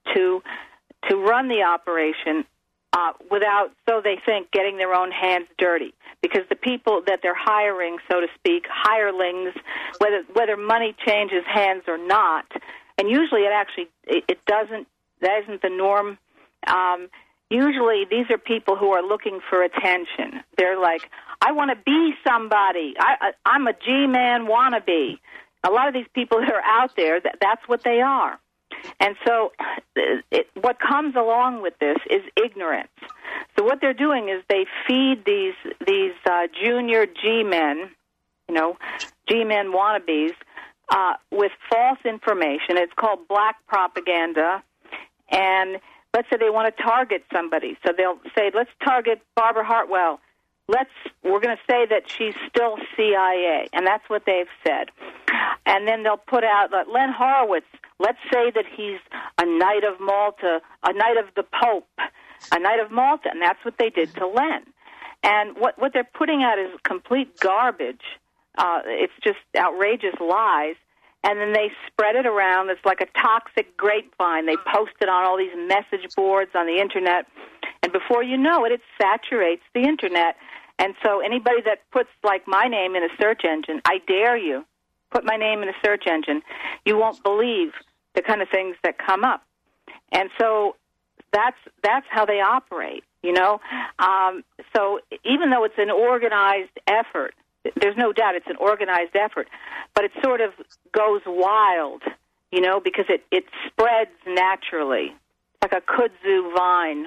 W: to to run the operation uh, without, so they think, getting their own hands dirty. Because the people that they're hiring, so to speak, hirelings, whether whether money changes hands or not, and usually it actually it, it doesn't. That isn't the norm. Um, usually these are people who are looking for attention. They're like, I want to be somebody. I, I, I'm a G-man wannabe. A lot of these people that are out there, that, that's what they are. And so it, what comes along with this is ignorance. So what they're doing is they feed these these uh, junior G-men, you know, G-men wannabes, uh, with false information. It's called black propaganda. And let's say they want to target somebody. So they'll say, let's target Barbara Hartwell. Let's, we're going to say that she's still C I A. And that's what they've said. And then they'll put out uh, Len Horowitz. Let's say that he's a Knight of Malta, a Knight of the Pope, a Knight of Malta. And that's what they did to Len. And what, what they're putting out is complete garbage. Uh, it's just outrageous lies. And then they spread it around. It's like a toxic grapevine. They post it on all these message boards on the Internet. And before you know it, it saturates the Internet. And so anybody that puts, like, my name in a search engine, I dare you, put my name in a search engine, you won't believe the kind of things that come up. And so that's that's how they operate, you know. Um, so even though it's an organized effort, there's no doubt it's an organized effort, but it sort of goes wild, you know, because it, it spreads naturally, like a kudzu vine.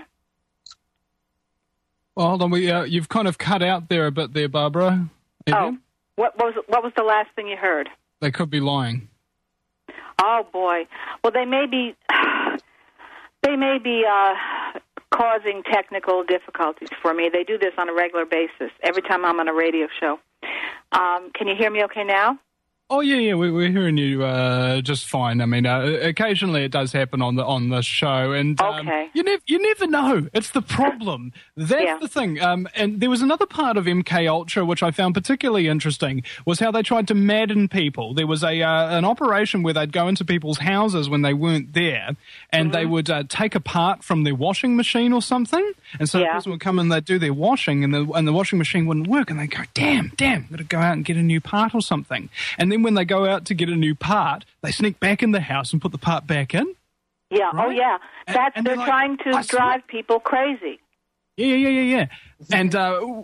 B: Well, hold on. We, uh, you've kind of cut out there a bit there, Barbara.
W: Oh, what, what was what was the last thing you heard?
B: They could be lying.
W: Oh, boy. Well, they may be, they may be uh, causing technical difficulties for me. They do this on a regular basis every time I'm on a radio show. Um, can you hear me okay now?
B: Oh yeah, yeah, we, we're hearing you uh, just fine. I mean, uh, occasionally it does happen on the on the show, and um,
W: okay.
B: you never you never know. It's the problem. That's
W: Yeah.
B: the thing. Um, and there was another part of M K Ultra which I found particularly interesting was how they tried to madden people. There was a uh, an operation where they'd go into people's houses when they weren't there, and they would uh, take a part from their washing machine or something. And so the person would come and they'd do their washing, and the and the washing machine wouldn't work, and they go, "Damn, damn, got to go out and get a new part or something." And then when they go out to get a new part, they sneak back in the house and put the part back in.
W: Yeah, oh,
B: Right?
W: yeah.
B: And-
W: That's
B: and
W: they're
B: they're like,
W: trying to
B: "I swear-"
W: drive people crazy.
B: Yeah, yeah, yeah, yeah, yeah. And uh, l-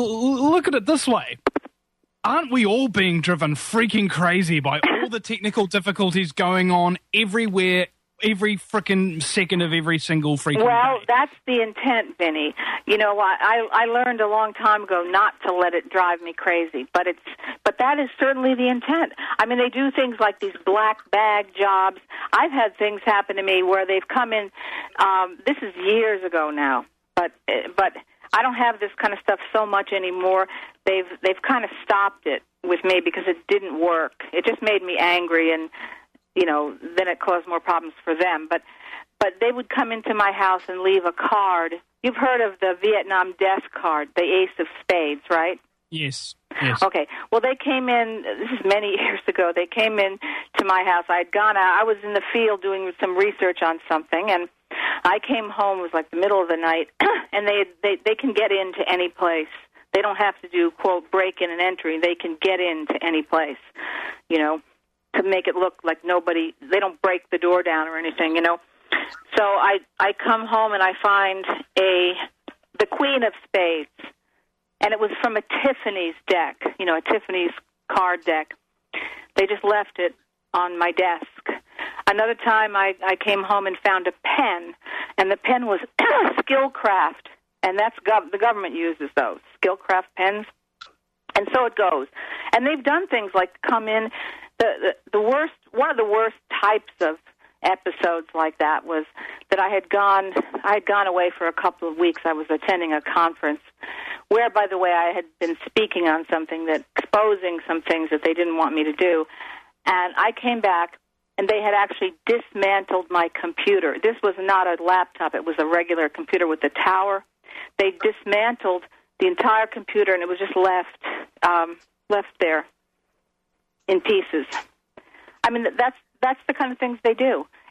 B: l- look at it this way. Aren't we all being driven freaking crazy by all the technical difficulties going on everywhere, every freaking second of every single freaking
W: Well,
B: day?
W: that's the intent, Vinny. You know, I, I I learned a long time ago not to let it drive me crazy, but it's but that is certainly the intent. I mean, they do things like these black bag jobs. I've had things happen to me where they've come in. Um, this is years ago now, but but I don't have this kind of stuff so much anymore. They've they've kind of stopped it with me because it didn't work. It just made me angry, and you know, then it caused more problems for them. But but they would come into my house and leave a card. You've heard of the Vietnam Death card, the Ace of Spades, right?
B: Yes. Yes.
W: Okay. Well, they came in, this is many years ago, they came in to my house. I had gone out, I was in the field doing some research on something, and I came home, it was like the middle of the night, and they, they, they can get into any place. They don't have to do, quote, break-in and entry. They can get into any place, you know, to make it look like nobody, they don't break the door down or anything, you know. So I I come home and I find a the Queen of Spades, and it was from a Tiffany's deck, you know, a Tiffany's card deck. They just left it on my desk. Another time I, I came home and found a pen, and the pen was Skillcraft, and that's gov- the government uses those, Skillcraft pens. And so it goes. And they've done things like come in, the, the, the worst, one of the worst types of episodes like that was that I had gone I had gone away for a couple of weeks. I was attending a conference where, by the way, I had been speaking on something that exposing some things that they didn't want me to do. And I came back, and they had actually dismantled my computer. This was not a laptop. It was a regular computer with a tower. They dismantled the entire computer, and it was just left um, left there in pieces. I mean, that's that's the kind of things they do.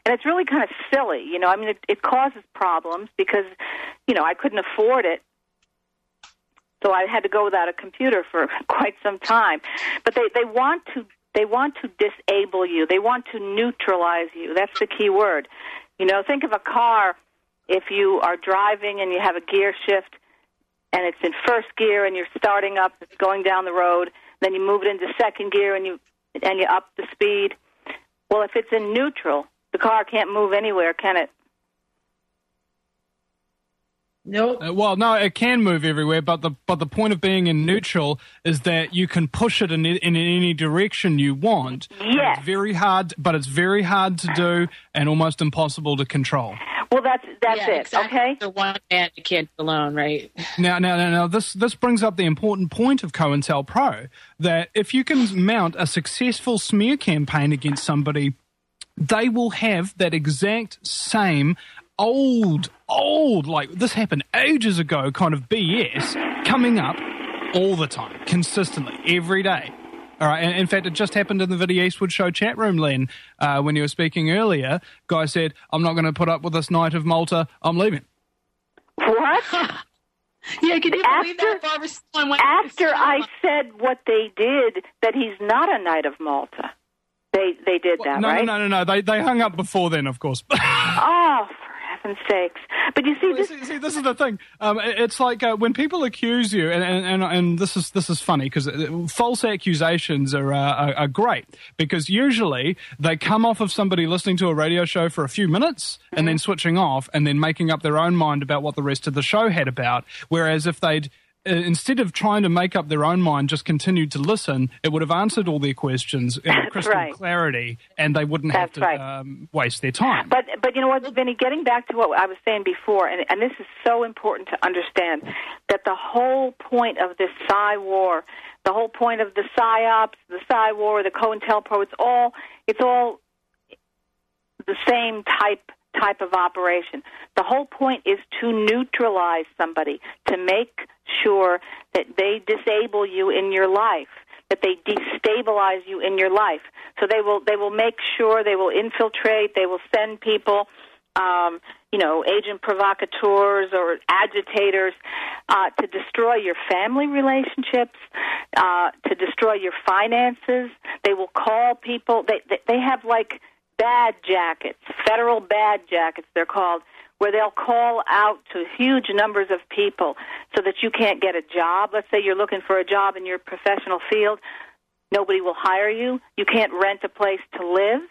W: And it's really kind of silly, you know. I mean, it, it causes problems because, you know, I couldn't afford it. So I had to go without a computer for quite some time. But they, they want to they want to disable you. They want to neutralize you. That's the key word. You know, think of a car. If you are driving and you have a gear shift and it's in first gear and you're starting up, it's going down the road, then you move it into second gear and you and you up the speed. Well, if it's in neutral, the car can't move anywhere, can it?
U: Nope.
B: Uh, well, no, it can move everywhere, but the but the point of being in neutral is that you can push it in in any direction you want.
W: Yes.
B: It's very hard, but it's very hard to do and almost impossible to control.
W: Well, that's that's
U: Yeah,
W: it.
U: exactly.
W: Okay.
U: The one man you can't do alone, right?
B: Now, now, now, now, this this brings up the important point of COINTELPRO, that if you can mount a successful smear campaign against somebody, they will have that exact same old, old, like this happened ages ago kind of B S coming up all the time, consistently, every day. All right, and in fact, it just happened in the Vinny Eastwood Show chat room, Len, uh, when you were speaking earlier. Guy said, I'm not going to put up with this Knight of Malta, I'm leaving.
W: What?
U: Yeah, can you believe
W: after,
U: that, Barbara Stein went
W: After
U: to
W: I said what they did, that he's not a Knight of Malta. They they did that,
B: no,
W: right?
B: no, no, no, no. They, they hung up before then, of course.
W: Oh, for heaven's sakes. But you see,
B: Well,
W: this...
B: see, see, this is the thing. Um, it- it's like uh, when people accuse you, and and, and, and this is this is funny because false accusations are, uh, are are great because usually they come off of somebody listening to a radio show for a few minutes and then switching off and then making up their own mind about what the rest of the show had about. Whereas if they'd uh, instead of trying to make up their own mind, just continued to listen, it would have answered all their questions in crystal
W: right.
B: clarity, and they wouldn't
W: That's
B: have to
W: right.
B: um, waste their time.
W: But but you know what, Vinny, getting back to what I was saying before, and, and this is so important to understand, that the whole point of this Psy war, the whole point of the PsyOps, the Psy war, the COINTELPRO, it's all it's all the same type type of operation. The whole point is to neutralize somebody, to make sure that they disable you in your life, that they destabilize you in your life. So they will they will make sure, they will infiltrate, they will send people, um, you know, agent provocateurs or agitators uh, to destroy your family relationships, uh, to destroy your finances. They will call people. They they, they have like bad jackets, federal bad jackets they're called, where they'll call out to huge numbers of people so that you can't get a job. Let's say you're looking for a job in your professional field. Nobody will hire you. You can't rent a place to live.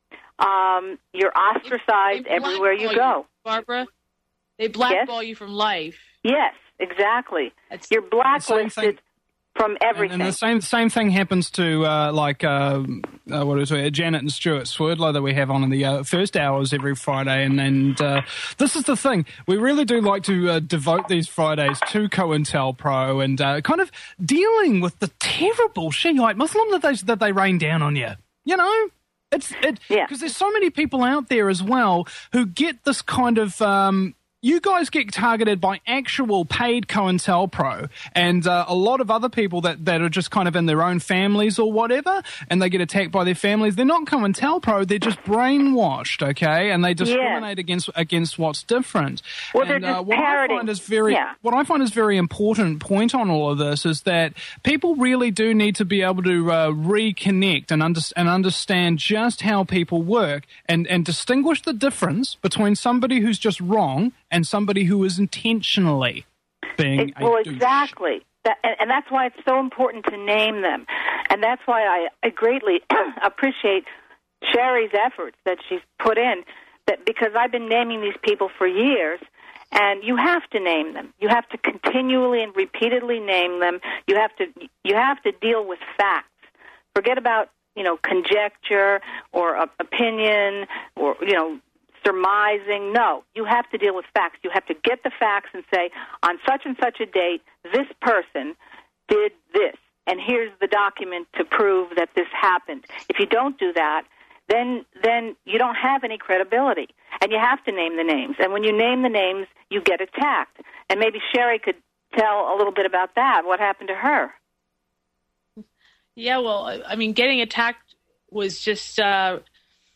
W: Um, you're ostracized
U: They
W: everywhere you
U: blackball
W: go.
U: Barbara. They blackball you from life.
W: Yes, exactly. You're
B: Same
W: blacklisted
B: thing.
W: from everything.
B: And, and the same same thing happens to uh, like uh, uh, what is it, Janet and Stuart Swerdlow that we have on in the uh, first hours every Friday, and and uh, this is the thing, we really do like to uh, devote these Fridays to COINTELPRO and uh, kind of dealing with the terrible Shiite Muslim that they that they rain down on you. You know, it's it because there's so many people out there as well who get this kind of. Um, You guys get targeted by actual paid COINTELPRO and uh, a lot of other people that, that are just kind of in their own families or whatever, and they get attacked by their families. They're not COINTELPRO, they're just brainwashed, okay? And they discriminate against against what's different.
W: Well,
B: and
W: they're just
B: uh, what
W: parroting.
B: I find is very
W: Yeah.
B: what I find is very important point on all of this is that people really do need to be able to uh, reconnect and, under, and understand just how people work and, and distinguish the difference between somebody who's just wrong and somebody who is intentionally being
W: It-
B: a
W: well,
B: douche.
W: exactly. That, and, and that's why it's so important to name them. And that's why I, I greatly appreciate Sherry's efforts that she's put in, that because I've been naming these people for years, and you have to name them. You have to continually and repeatedly name them. You have to you have to deal with facts. Forget about, you know, conjecture or uh, opinion or, you know, surmising. No, you have to deal with facts. You have to get the facts and say, on such and such a date, this person did this, and here's the document to prove that this happened. If you don't do that, then then you don't have any credibility, and you have to name the names. And when you name the names, you get attacked. And maybe Sherry could tell a little bit about that, what happened to her.
U: Yeah, well, I I mean, getting attacked was just, uh,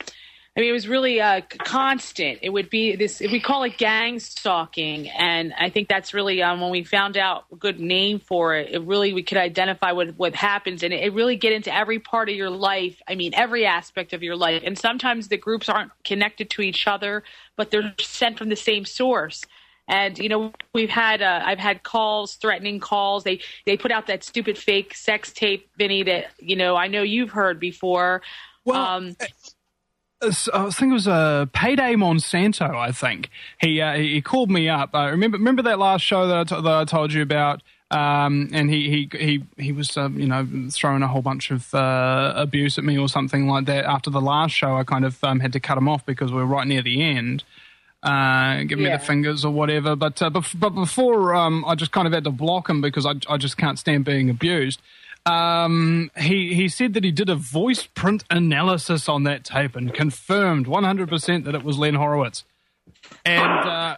U: I mean, it was really uh, constant. It would be this, we call it gang stalking. And I think that's really, um, when we found out a good name for it, it really, we could identify what, what happens. And it, it really get into every part of your life. I mean, every aspect of your life. And sometimes the groups aren't connected to each other, but they're sent from the same source. And, you know, we've had, uh, I've had calls, threatening calls. They, they put out that stupid fake sex tape, Vinny, that, you know, I know you've heard before.
B: Well,
U: um,
B: I think it was a Payday Monsanto. I think he uh, he called me up. I remember remember that last show that I, t- that I told you about, um, and he he he he was uh, you know throwing a whole bunch of uh, abuse at me or something like that. After the last show, I kind of um, had to cut him off because we were right near the end. Uh, give me
U: Yeah.
B: the fingers or whatever. But uh, bef- but before um, I just kind of had to block him because I I just can't stand being abused. Um, he, he said that he did a voice print analysis on that tape and confirmed one hundred percent that it was Len Horowitz. And, uh,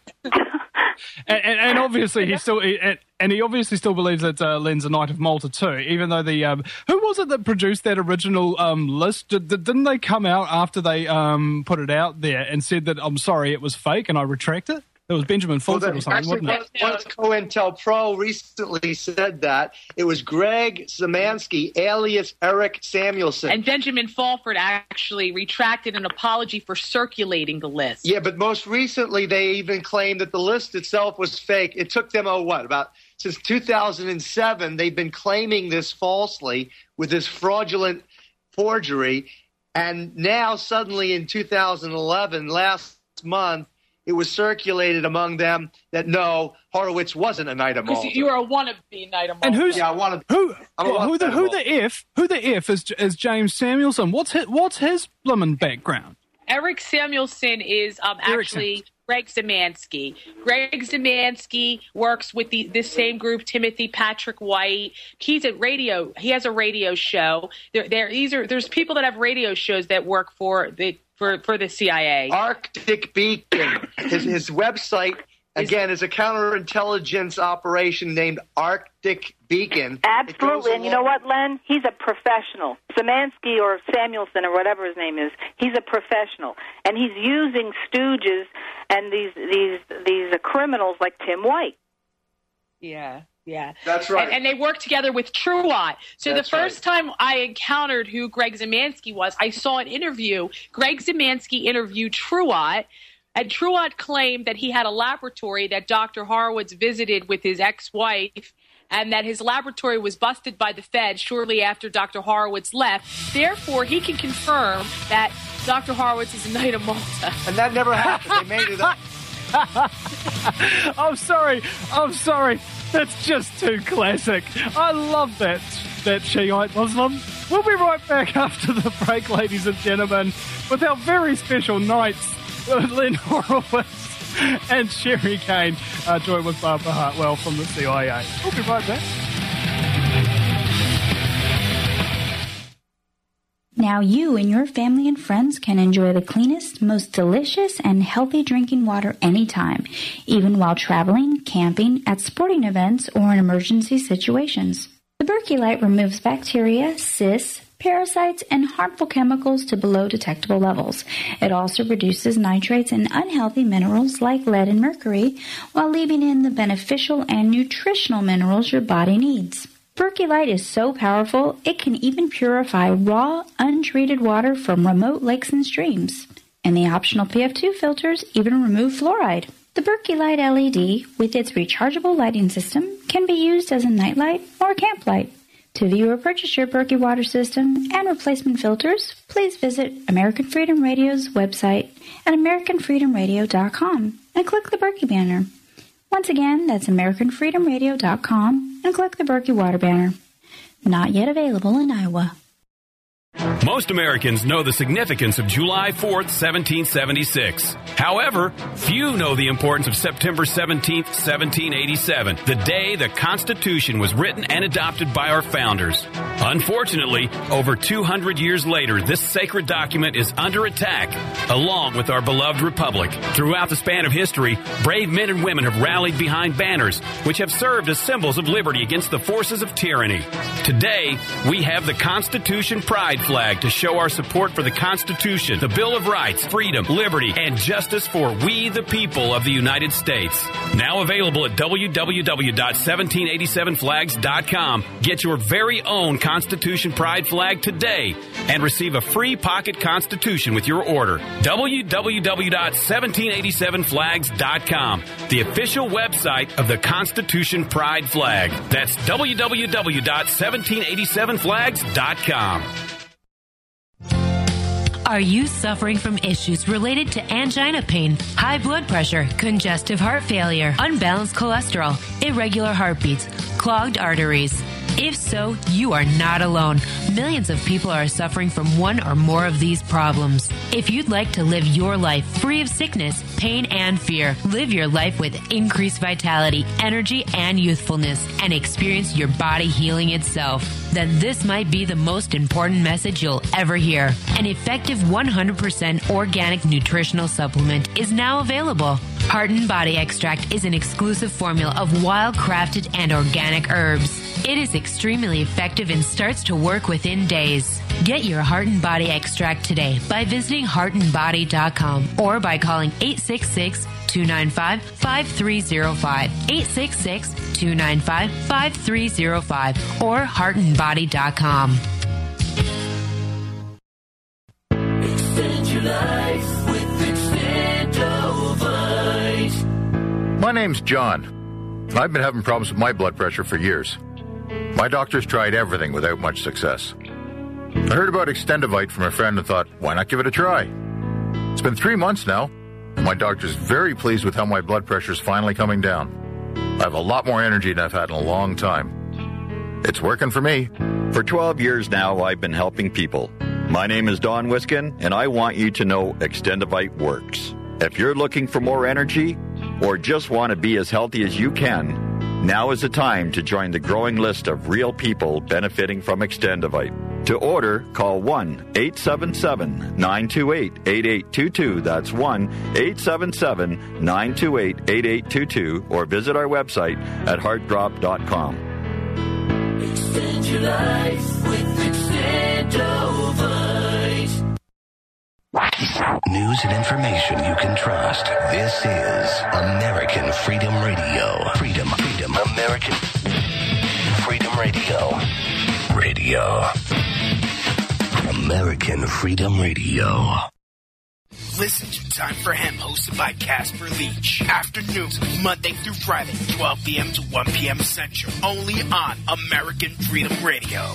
B: and, and obviously he still, and, and he obviously still believes that, uh, Len's a Knight of Malta too, even though the, um, who was it that produced that original, um, list? Did, didn't they come out after they, um, put it out there and said that, I'm sorry, it was fake and I retract it? It was Benjamin
V: Well,
B: Fulton
V: that-
B: or something,
V: actually,
B: wasn't it?
V: one, one COINTELPRO recently said that. It was Greg Zemansky, alias Eric Samuelson.
U: And Benjamin Fulford actually retracted an apology for circulating the list.
V: Yeah, but most recently they even claimed that the list itself was fake. It took them, oh, what, about since two thousand seven, they've been claiming this falsely with this fraudulent forgery. And now suddenly in two thousand eleven, last month, it was circulated among them that no, Horowitz wasn't a Knight of
U: Because
V: Malta.
U: you are a wannabe Knight of Malta.
B: And who's
V: Yeah, I want to.
B: who?
V: I'm a
B: Well, who the
V: Malta.
B: who the f who the f is is James Samuelson? What's his, what's his bloomin' background?
U: Eric Samuelson is um,
B: Eric
U: actually Greg Zemansky. Greg Zemansky works with the this same group, Timothy Patrick White. He's at radio. He has a radio show. There, there. These are there's people that have radio shows that work for the for for the C I A.
V: Arctic Beacon. His, his website, again, is a counterintelligence operation named Arctic Beacon.
W: Absolutely. And you know what, Len? He's a professional. Szymanski or Samuelson or whatever his name is, he's a professional. And he's using stooges and these these these uh, criminals like Tim White.
U: Yeah, yeah.
V: That's right.
U: And, and they work together with Truott. So
V: That's
U: the first time I encountered who Greg Zemansky was, I saw an interview. Greg Zemansky interviewed Truott, and Truott claimed that he had a laboratory that Doctor Horowitz visited with his ex-wife, and that his laboratory was busted by the Fed shortly after Doctor Horowitz left. Therefore, he can confirm that Doctor Horowitz is a Knight of Malta.
V: And that never happened. They made it up.
B: I'm sorry. I'm sorry. That's just too classic. I love that that Shiite Muslim. We'll be right back after the break, ladies and gentlemen, with our very special knights, Len Horowitz and Sherry Kane, uh, joined with Barbara Hartwell from the C I A. We'll be right back.
F: Now you and your family and friends can enjoy the cleanest, most delicious, and healthy drinking water anytime, even while traveling, camping, at sporting events, or in emergency situations. The Berkey Light removes bacteria, cysts, parasites, and harmful chemicals to below detectable levels. It also reduces nitrates and unhealthy minerals like lead and mercury, while leaving in the beneficial and nutritional minerals your body needs. Berkey Light is so powerful, it can even purify raw, untreated water from remote lakes and streams. And the optional P F two filters even remove fluoride. The Berkey Light L E D, with its rechargeable lighting system, can be used as a nightlight or camp light. To view or purchase your Berkey water system and replacement filters, please visit American Freedom Radio's website at american freedom radio dot com and click the Berkey banner. Once again, that's american freedom radio dot com and click the Berkey water banner. Not yet available in Iowa.
Q: Most Americans know the significance of July fourth, seventeen seventy-six. However, few know the importance of September seventeenth, seventeen eighty-seven, the day the Constitution was written and adopted by our founders. Unfortunately, over two hundred years later, this sacred document is under attack, along with our beloved republic. Throughout the span of history, brave men and women have rallied behind banners, which have served as symbols of liberty against the forces of tyranny. Today, we have the Constitution Pride flag to show our support for the Constitution, the Bill of Rights, freedom, liberty, and justice for we the people of the United States. Now available at w w w dot seventeen eighty-seven flags dot com. Get your very own Constitution Pride flag today and receive a free pocket Constitution with your order. w w w dot seventeen eighty-seven flags dot com, the official website of the Constitution Pride flag. That's w w w dot seventeen eighty-seven flags dot com.
C: Are you suffering from issues related to angina pain, high blood pressure, congestive heart failure, unbalanced cholesterol, irregular heartbeats, clogged arteries? If so, you are not alone. Millions of people are suffering from one or more of these problems. If you'd like to live your life free of sickness, pain, and fear, live your life with increased vitality, energy, and youthfulness, and experience your body healing itself, then this might be the most important message you'll ever hear. An effective one hundred percent organic nutritional supplement is now available. Heart and Body Extract is an exclusive formula of wild-crafted and organic herbs. It is extremely effective and starts to work within days. Get your Heart and Body Extract today by visiting heart and body dot com or by calling eight six six, two nine five, five three zero five, eight six six, two nine five, five three zero five, or heart and body dot com.
I: Extend your life with Extendovite.
J: My name's John. I've been having problems with my blood pressure for years. My doctors tried everything without much success. I heard about Extendovite from a friend and thought, why not give it a try? It's been three months now, and my doctor's very pleased with how my blood pressure's finally coming down. I have a lot more energy than I've had in a long time. It's working for me.
K: For twelve years now, I've been helping people. My name is Don Wiskin, and I want you to know Extendovite works. If you're looking for more energy or just want to be as healthy as you can, now is the time to join the growing list of real people benefiting from Extendovite. To order, call one eight seven seven, nine two eight, eight eight two two. That's one eight seven seven, nine two eight, eight eight two two, or visit our website at heart drop dot com.
I: Extend your life with Extendovite.
L: News and information you can trust. This is American Freedom Radio. Freedom, freedom, American Freedom Radio. Radio. American Freedom Radio.
M: Listen to Time for Hemp, hosted by Casper Leach. Afternoons, Monday through Friday, twelve p.m. to one p.m. Central. Only on American Freedom Radio.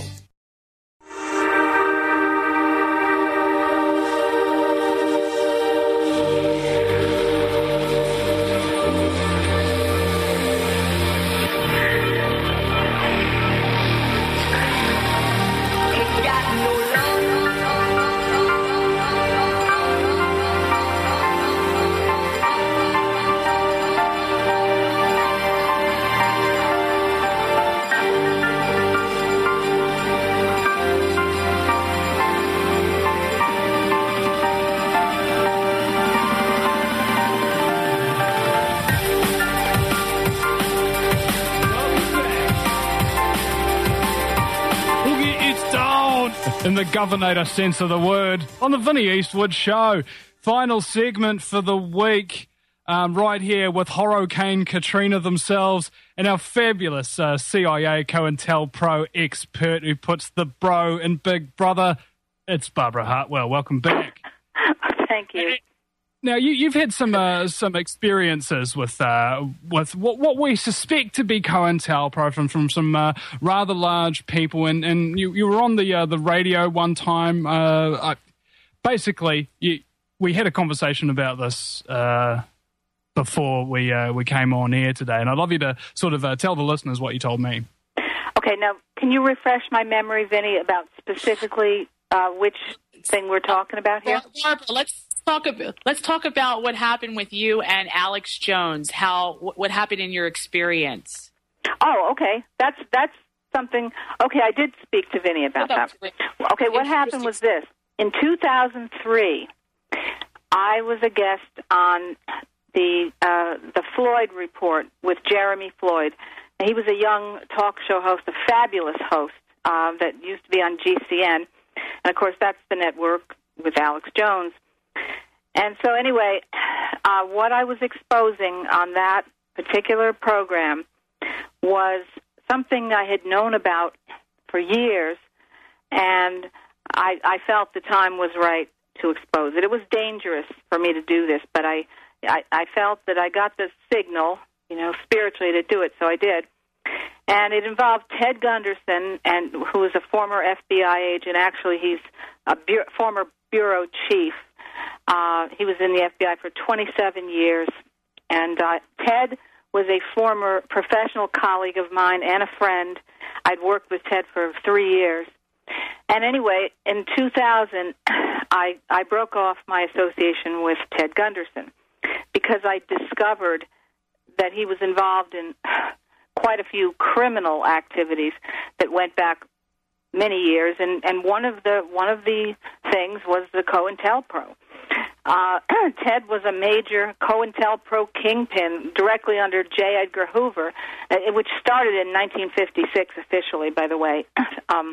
B: In the governor sense of the word, on the Vinnie Eastwood Show. Final segment for the week, um, right here with Hurricane Katrina themselves and our fabulous uh, C I A COINTELPRO expert who puts the bro in Big Brother. It's Barbara Hartwell. Welcome back.
W: Thank you.
B: Now, you, you've had some uh, some experiences with uh, with what, what we suspect to be COINTELPRO from from some uh, rather large people, and, and you, you were on the uh, the radio one time. Uh, I, basically, you, we had a conversation about this uh, before we uh, we came on air today, and I'd love you to sort of uh, tell the listeners what you told me.
W: Okay, now can you refresh my memory, Vinny, about specifically uh, which thing we're talking about here?
U: Barbara, let's. Talk about, let's talk about what happened with you and Alex Jones. How what happened in your experience?
W: Oh, okay. That's that's something. Okay, I did speak to Vinny about that. Okay, what happened was this: in two thousand three, I was a guest on the uh, the Floyd Report with Jeremy Floyd. He was a young talk show host, a fabulous host uh, that used to be on G C N. And, of course, that's the network with Alex Jones. And so anyway, uh, what I was exposing on that particular program was something I had known about for years, and I, I felt the time was right to expose it. It was dangerous for me to do this, but I, I, I felt that I got the signal, you know, spiritually to do it, so I did. And it involved Ted Gunderson, and who is a former F B I agent. Actually, he's a bu- former bureau chief. Uh, he was in the F B I for twenty-seven years. And uh, Ted was a former professional colleague of mine and a friend. I'd worked with Ted for three years. And anyway, in two thousand, I, I broke off my association with Ted Gunderson because I discovered that he was involved in quite a few criminal activities that went back many years, and, and one of the one of the things was the COINTELPRO. Uh, Ted was a major COINTELPRO kingpin directly under J. Edgar Hoover, uh, which started in nineteen fifty-six officially, by the way. Um,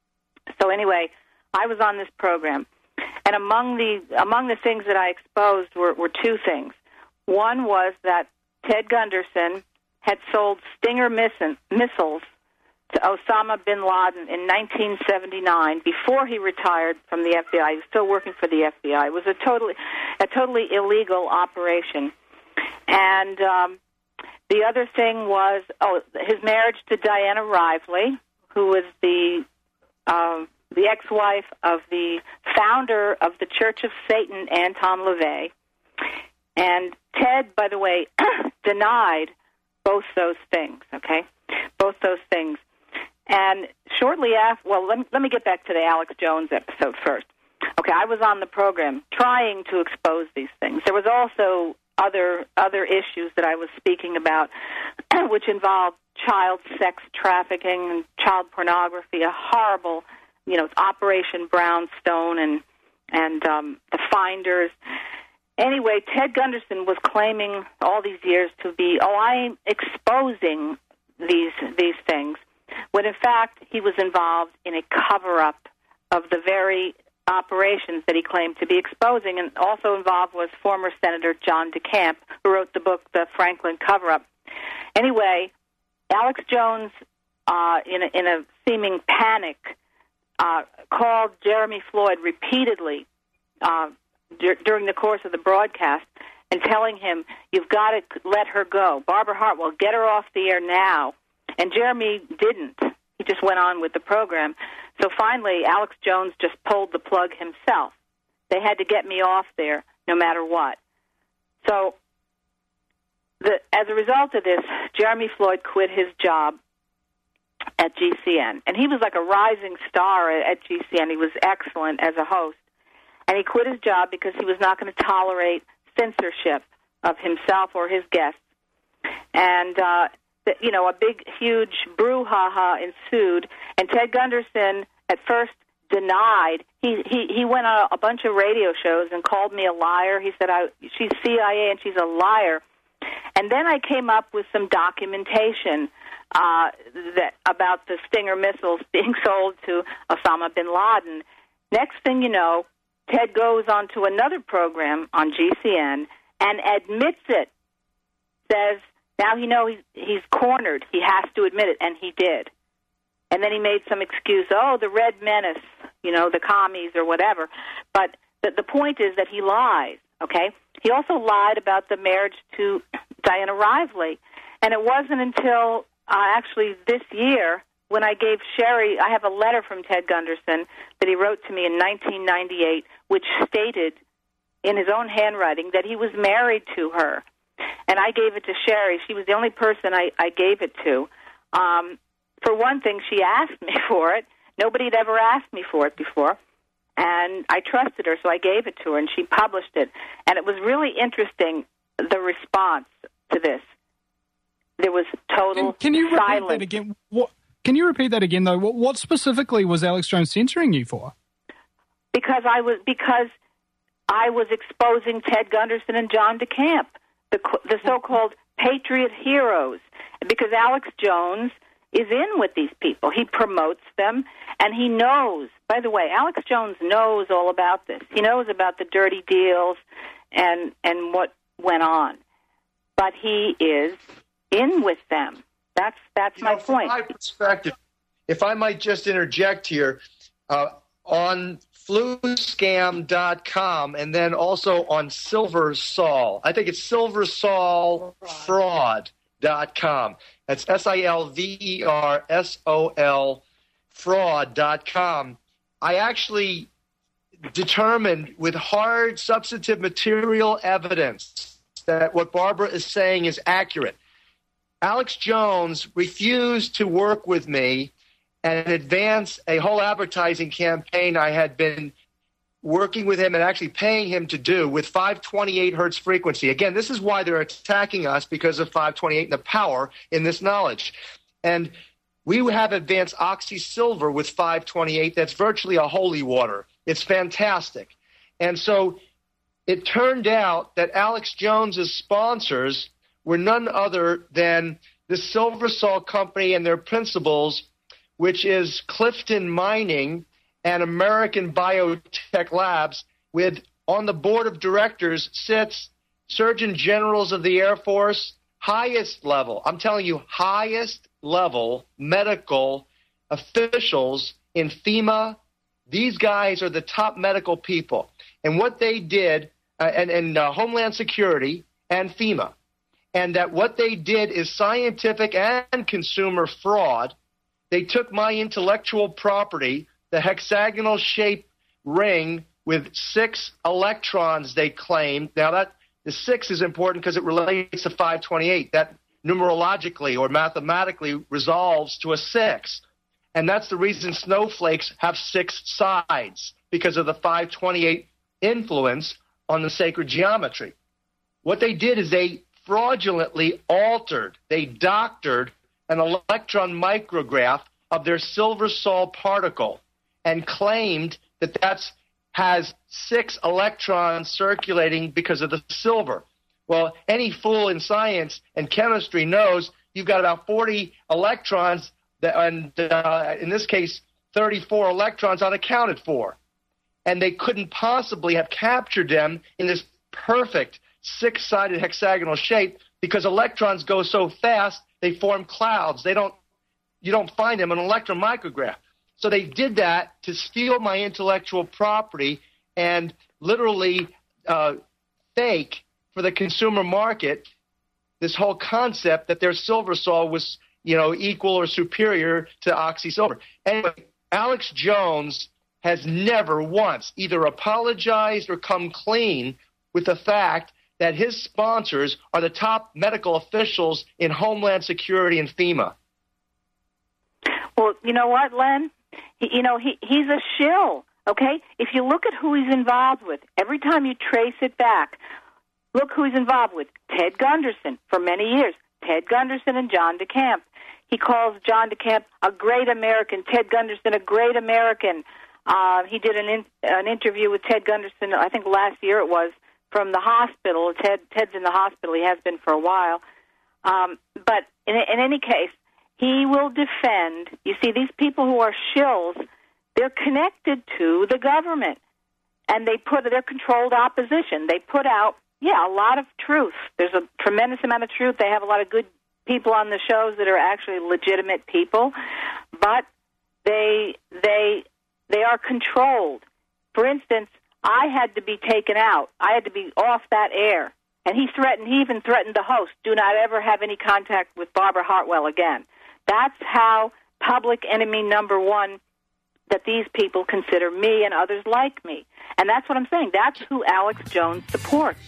W: so anyway, I was on this program, and among the among the things that I exposed were, were two things. One was that Ted Gunderson had sold Stinger missiles to Osama bin Laden in nineteen seventy-nine before he retired from the F B I. He was still working for the F B I. It was a totally, a totally illegal operation. And um, the other thing was, oh, his marriage to Diana Rively, who was the uh, the ex-wife of the founder of the Church of Satan, Anton LaVey. And Ted, by the way, denied both those things, okay? Both those things. And shortly after, well, let me, let me get back to the Alex Jones episode first. Okay, I was on the program trying to expose these things. There was also other other issues that I was speaking about, which involved child sex trafficking and child pornography, a horrible, you know, Operation Brownstone and, and um, the Finders. Anyway, Ted Gunderson was claiming all these years to be, oh, I'm exposing these these things, when in fact he was involved in a cover-up of the very operations that he claimed to be exposing. And also involved was former Senator John DeCamp, who wrote the book, The Franklin Cover-Up. Anyway, Alex Jones, uh, in, a, in a seeming panic, uh, called Jeremy Floyd repeatedly uh, d- during the course of the broadcast and telling him, you've got to let her go. Barbara Hartwell, get her off the air now. And Jeremy didn't. He just went on with the program. So finally, Alex Jones just pulled the plug himself. They had to get me off there no matter what. So the, as a result of this, Jeremy Floyd quit his job at G C N. And he was like a rising star at G C N. He was excellent as a host. And he quit his job because he was not going to tolerate censorship of himself or his guests. And, uh, the, you know, a big, huge brouhaha ensued. And Ted Gunderson at first denied. He he, he went on a, a bunch of radio shows and called me a liar. He said, I, she's C I A and she's a liar. And then I came up with some documentation uh, that about the Stinger missiles being sold to Osama bin Laden. Next thing you know, Ted goes on to another program on G C N and admits it, says, now he knows he's, he's cornered. He has to admit it, and he did. And then he made some excuse, oh, the Red Menace, you know, the commies or whatever. But the, the point is that he lies, okay? He also lied about the marriage to Diana Rively. And it wasn't until uh, actually this year when I gave Sherry, I have a letter from Ted Gunderson that he wrote to me in nineteen ninety-eight, which stated in his own handwriting that he was married to her. And I gave it to Sherry. She was the only person I, I gave it to. Um, for one thing, she asked me for it. Nobody had ever asked me for it before. And I trusted her, so I gave it to her, and she published it. And it was really interesting, the response to this. There was total
B: Can, can you repeat
W: silence.
B: that again? What, can you repeat that again, though? What, what specifically was Alex Jones censoring you for?
W: Because I was because I was exposing Ted Gunderson and John DeCamp, the the so-called patriot heroes. Because Alex Jones is in with these people. He promotes them, and he knows. By the way, Alex Jones knows all about this. He knows about the dirty deals and and what went on. But he is in with them. That's that's
V: You
W: my
V: know, from
W: point.
V: my perspective, if I might just interject here, uh, on flu scam dot com and then also on Silver Sol. I think it's silver sol fraud dot com. That's S I L V E R S O L fraud dot com. I actually determined with hard substantive material evidence that what Barbara is saying is accurate. Alex Jones refused to work with me and advance a whole advertising campaign I had been working with him and actually paying him to do with five twenty-eight hertz frequency. Again, this is why they're attacking us, because of five twenty-eight and the power in this knowledge. And we have advanced Oxy Silver with five twenty-eight. That's virtually a holy water. It's fantastic. And so it turned out that Alex Jones's sponsors were none other than the Silver Sol Company and their principals, which is Clifton Mining and American Biotech Labs, with on the board of directors sits Surgeon Generals of the Air Force, highest level, I'm telling you, highest level medical officials in FEMA. These guys are the top medical people. And what they did, uh, and, and uh, Homeland Security and FEMA, and that what they did is scientific and consumer fraud. They took my intellectual property, the hexagonal shaped ring with six electrons, they claimed. Now, that the six is important because it relates to five twenty-eight. That numerologically or mathematically resolves to a six. And that's the reason snowflakes have six sides, because of the five twenty-eight influence on the sacred geometry. What they did is they fraudulently altered, they doctored an electron micrograph of their Silver Sol particle and claimed that that has six electrons circulating because of the silver. Well, any fool in science and chemistry knows you've got about forty electrons, that, and uh, in this case, thirty-four electrons unaccounted for. And they couldn't possibly have captured them in this perfect six-sided hexagonal shape because electrons go so fast they form clouds. They don't, you don't find them in an electron micrograph. So they did that to steal my intellectual property and literally uh, fake for the consumer market this whole concept that their Silver Sol was, you know, equal or superior to Oxy Silver. Anyway, Alex Jones has never once either apologized or come clean with the fact that his sponsors are the top medical officials in Homeland Security and FEMA.
W: Well, you know what, Len? He, you know, he he's a shill, okay? If you look at who he's involved with, every time you trace it back, look who he's involved with. Ted Gunderson, for many years. Ted Gunderson and John DeCamp. He calls John DeCamp a great American, Ted Gunderson a great American. Uh, he did an in, an interview with Ted Gunderson, I think last year it was, from the hospital. Ted Ted's in the hospital. He has been for a while. Um, but in, in any case, he will defend. You see, these people who are shills, they're connected to the government, and they put their controlled opposition. They put out, yeah, a lot of truth. There's a tremendous amount of truth. They have a lot of good people on the shows that are actually legitimate people, but they they they are controlled. For instance, I had to be taken out. I had to be off that air. And he threatened, he even threatened the host, do not ever have any contact with Barbara Hartwell again. That's how public enemy number one that these people consider me and others like me. And that's what I'm saying. That's who Alex Jones supports.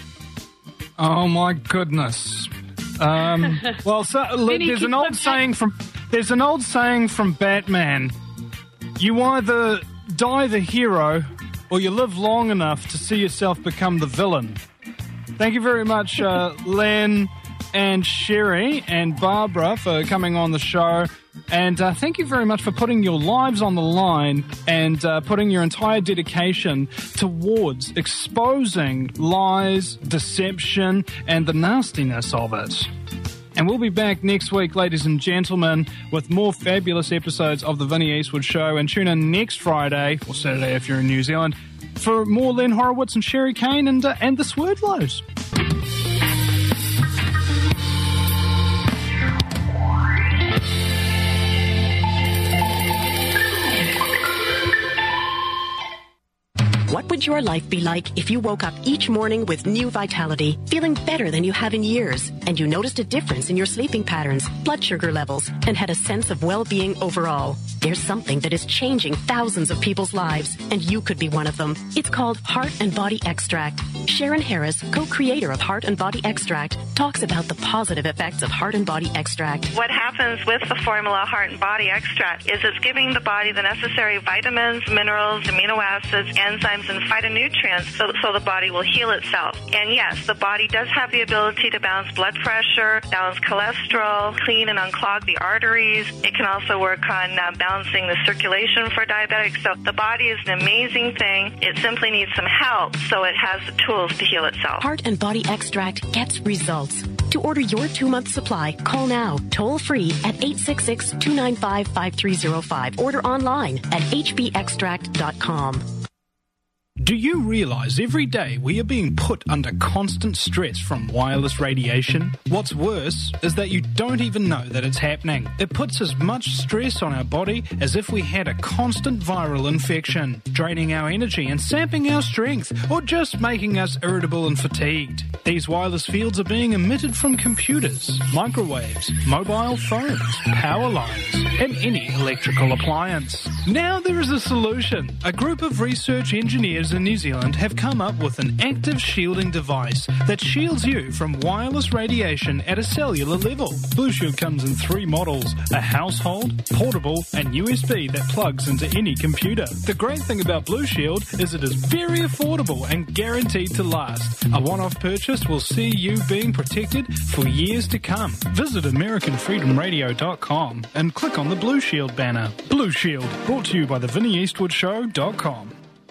B: Oh, my goodness. Um, well, so, look, there's an old saying from there's an old saying from Batman. You either die the hero or you live long enough to see yourself become the villain. Thank you very much, uh, Len and Sherry and Barbara, for coming on the show. And uh, thank you very much for putting your lives on the line and uh, putting your entire dedication towards exposing lies, deception, and the nastiness of it. And we'll be back next week, ladies and gentlemen, with more fabulous episodes of The Vinnie Eastwood Show. And tune in next Friday, or Saturday if you're in New Zealand, for more Len Horowitz and Sherry Kane and, uh, and the Swerdlows.
O: What would your life be like if you woke up each morning with new vitality, feeling better than you have in years, and you noticed a difference in your sleeping patterns, blood sugar levels, and had a sense of well-being overall? There's something that is changing thousands of people's lives, and you could be one of them. It's called Heart and Body Extract. Sharon Harris, co-creator of Heart and Body Extract, talks about the positive effects of Heart and Body Extract.
P: What happens with the formula Heart and Body Extract is it's giving the body the necessary vitamins, minerals, amino acids, enzymes, and phytonutrients so, so the body will heal itself. And yes, the body does have the ability to balance blood pressure, balance cholesterol, clean and unclog the arteries. It can also work on uh, balancing the circulation for diabetics. So the body is an amazing thing. It simply needs some help so it has the tools to heal itself.
O: Heart and Body Extract gets results. To order your two-month supply, call now, toll-free at eight six six, two nine five, five three zero five. Order online at h b extract dot com.
H: Do you realize every day we are being put under constant stress from wireless radiation? What's worse is that you don't even know that it's happening. It puts as much stress on our body as if we had a constant viral infection, draining our energy and sapping our strength, or just making us irritable and fatigued. These wireless fields are being emitted from computers, microwaves, mobile phones, power lines, and any electrical appliance. Now there is a solution. A group of research engineers in New Zealand have come up with an active shielding device that shields you from wireless radiation at a cellular level. Blue Shield comes in three models: a household, portable, and U S B that plugs into any computer. The great thing about Blue Shield is it is very affordable and guaranteed to last. A one-off purchase will see you being protected for years to come. Visit American Freedom Radio dot com and click on the Blue Shield banner. Blue Shield, brought to you by the Vinnie Eastwood Show dot com.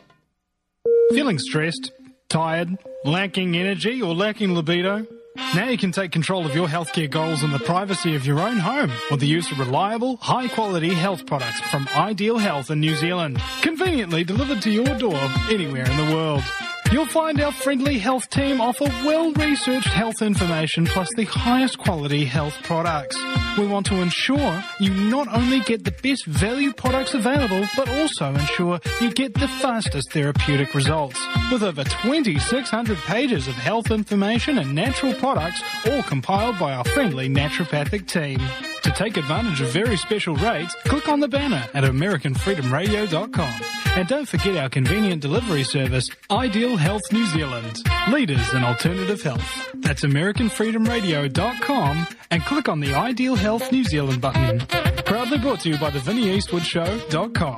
H: Feeling stressed, tired, lacking energy, or lacking libido? Now you can take control of your healthcare goals in the privacy of your own home with the use of reliable, high-quality health products from Ideal Health in New Zealand, conveniently delivered to your door anywhere in the world. You'll find our friendly health team offer well-researched health information plus the highest quality health products. We want to ensure you not only get the best value products available, but also ensure you get the fastest therapeutic results. With over twenty-six hundred pages of health information and natural products, all compiled by our friendly naturopathic team. To take advantage of very special rates, click on the banner at American Freedom Radio dot com. And don't forget our convenient delivery service, Ideal Health New Zealand, leaders in alternative health. That's American Freedom Radio dot com and click on the Ideal Health New Zealand button. Proudly brought to you by the Vinnie Eastwood Show dot com.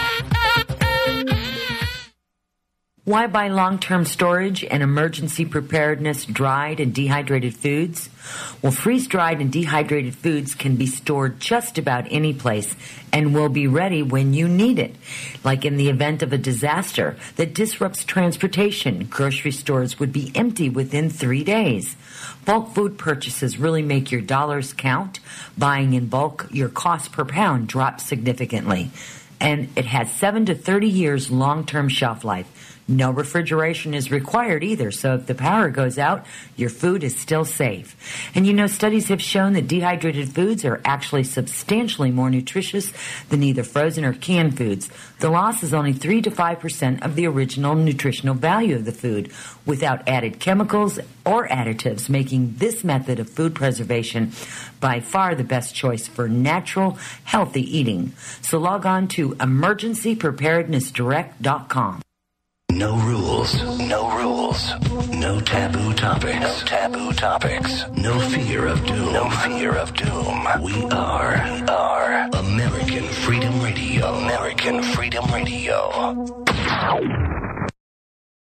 S: Why buy long-term storage and emergency preparedness dried and dehydrated foods? Well, freeze-dried and dehydrated foods can be stored just about any place and will be ready when you need it. Like in the event of a disaster that disrupts transportation, grocery stores would be empty within three days. Bulk food purchases really make your dollars count. Buying in bulk, your cost per pound drops significantly. And it has seven to thirty years long-term shelf life. No refrigeration is required either, so if the power goes out, your food is still safe. And you know, studies have shown that dehydrated foods are actually substantially more nutritious than either frozen or canned foods. The loss is only three to five percent of the original nutritional value of the food, without added chemicals or additives, making this method of food preservation by far the best choice for natural, healthy eating. So log on to emergency preparedness direct dot com.
L: No rules, no rules, no taboo topics, no taboo topics, no fear of doom, no fear of doom. We are, we are American Freedom Radio, American Freedom Radio.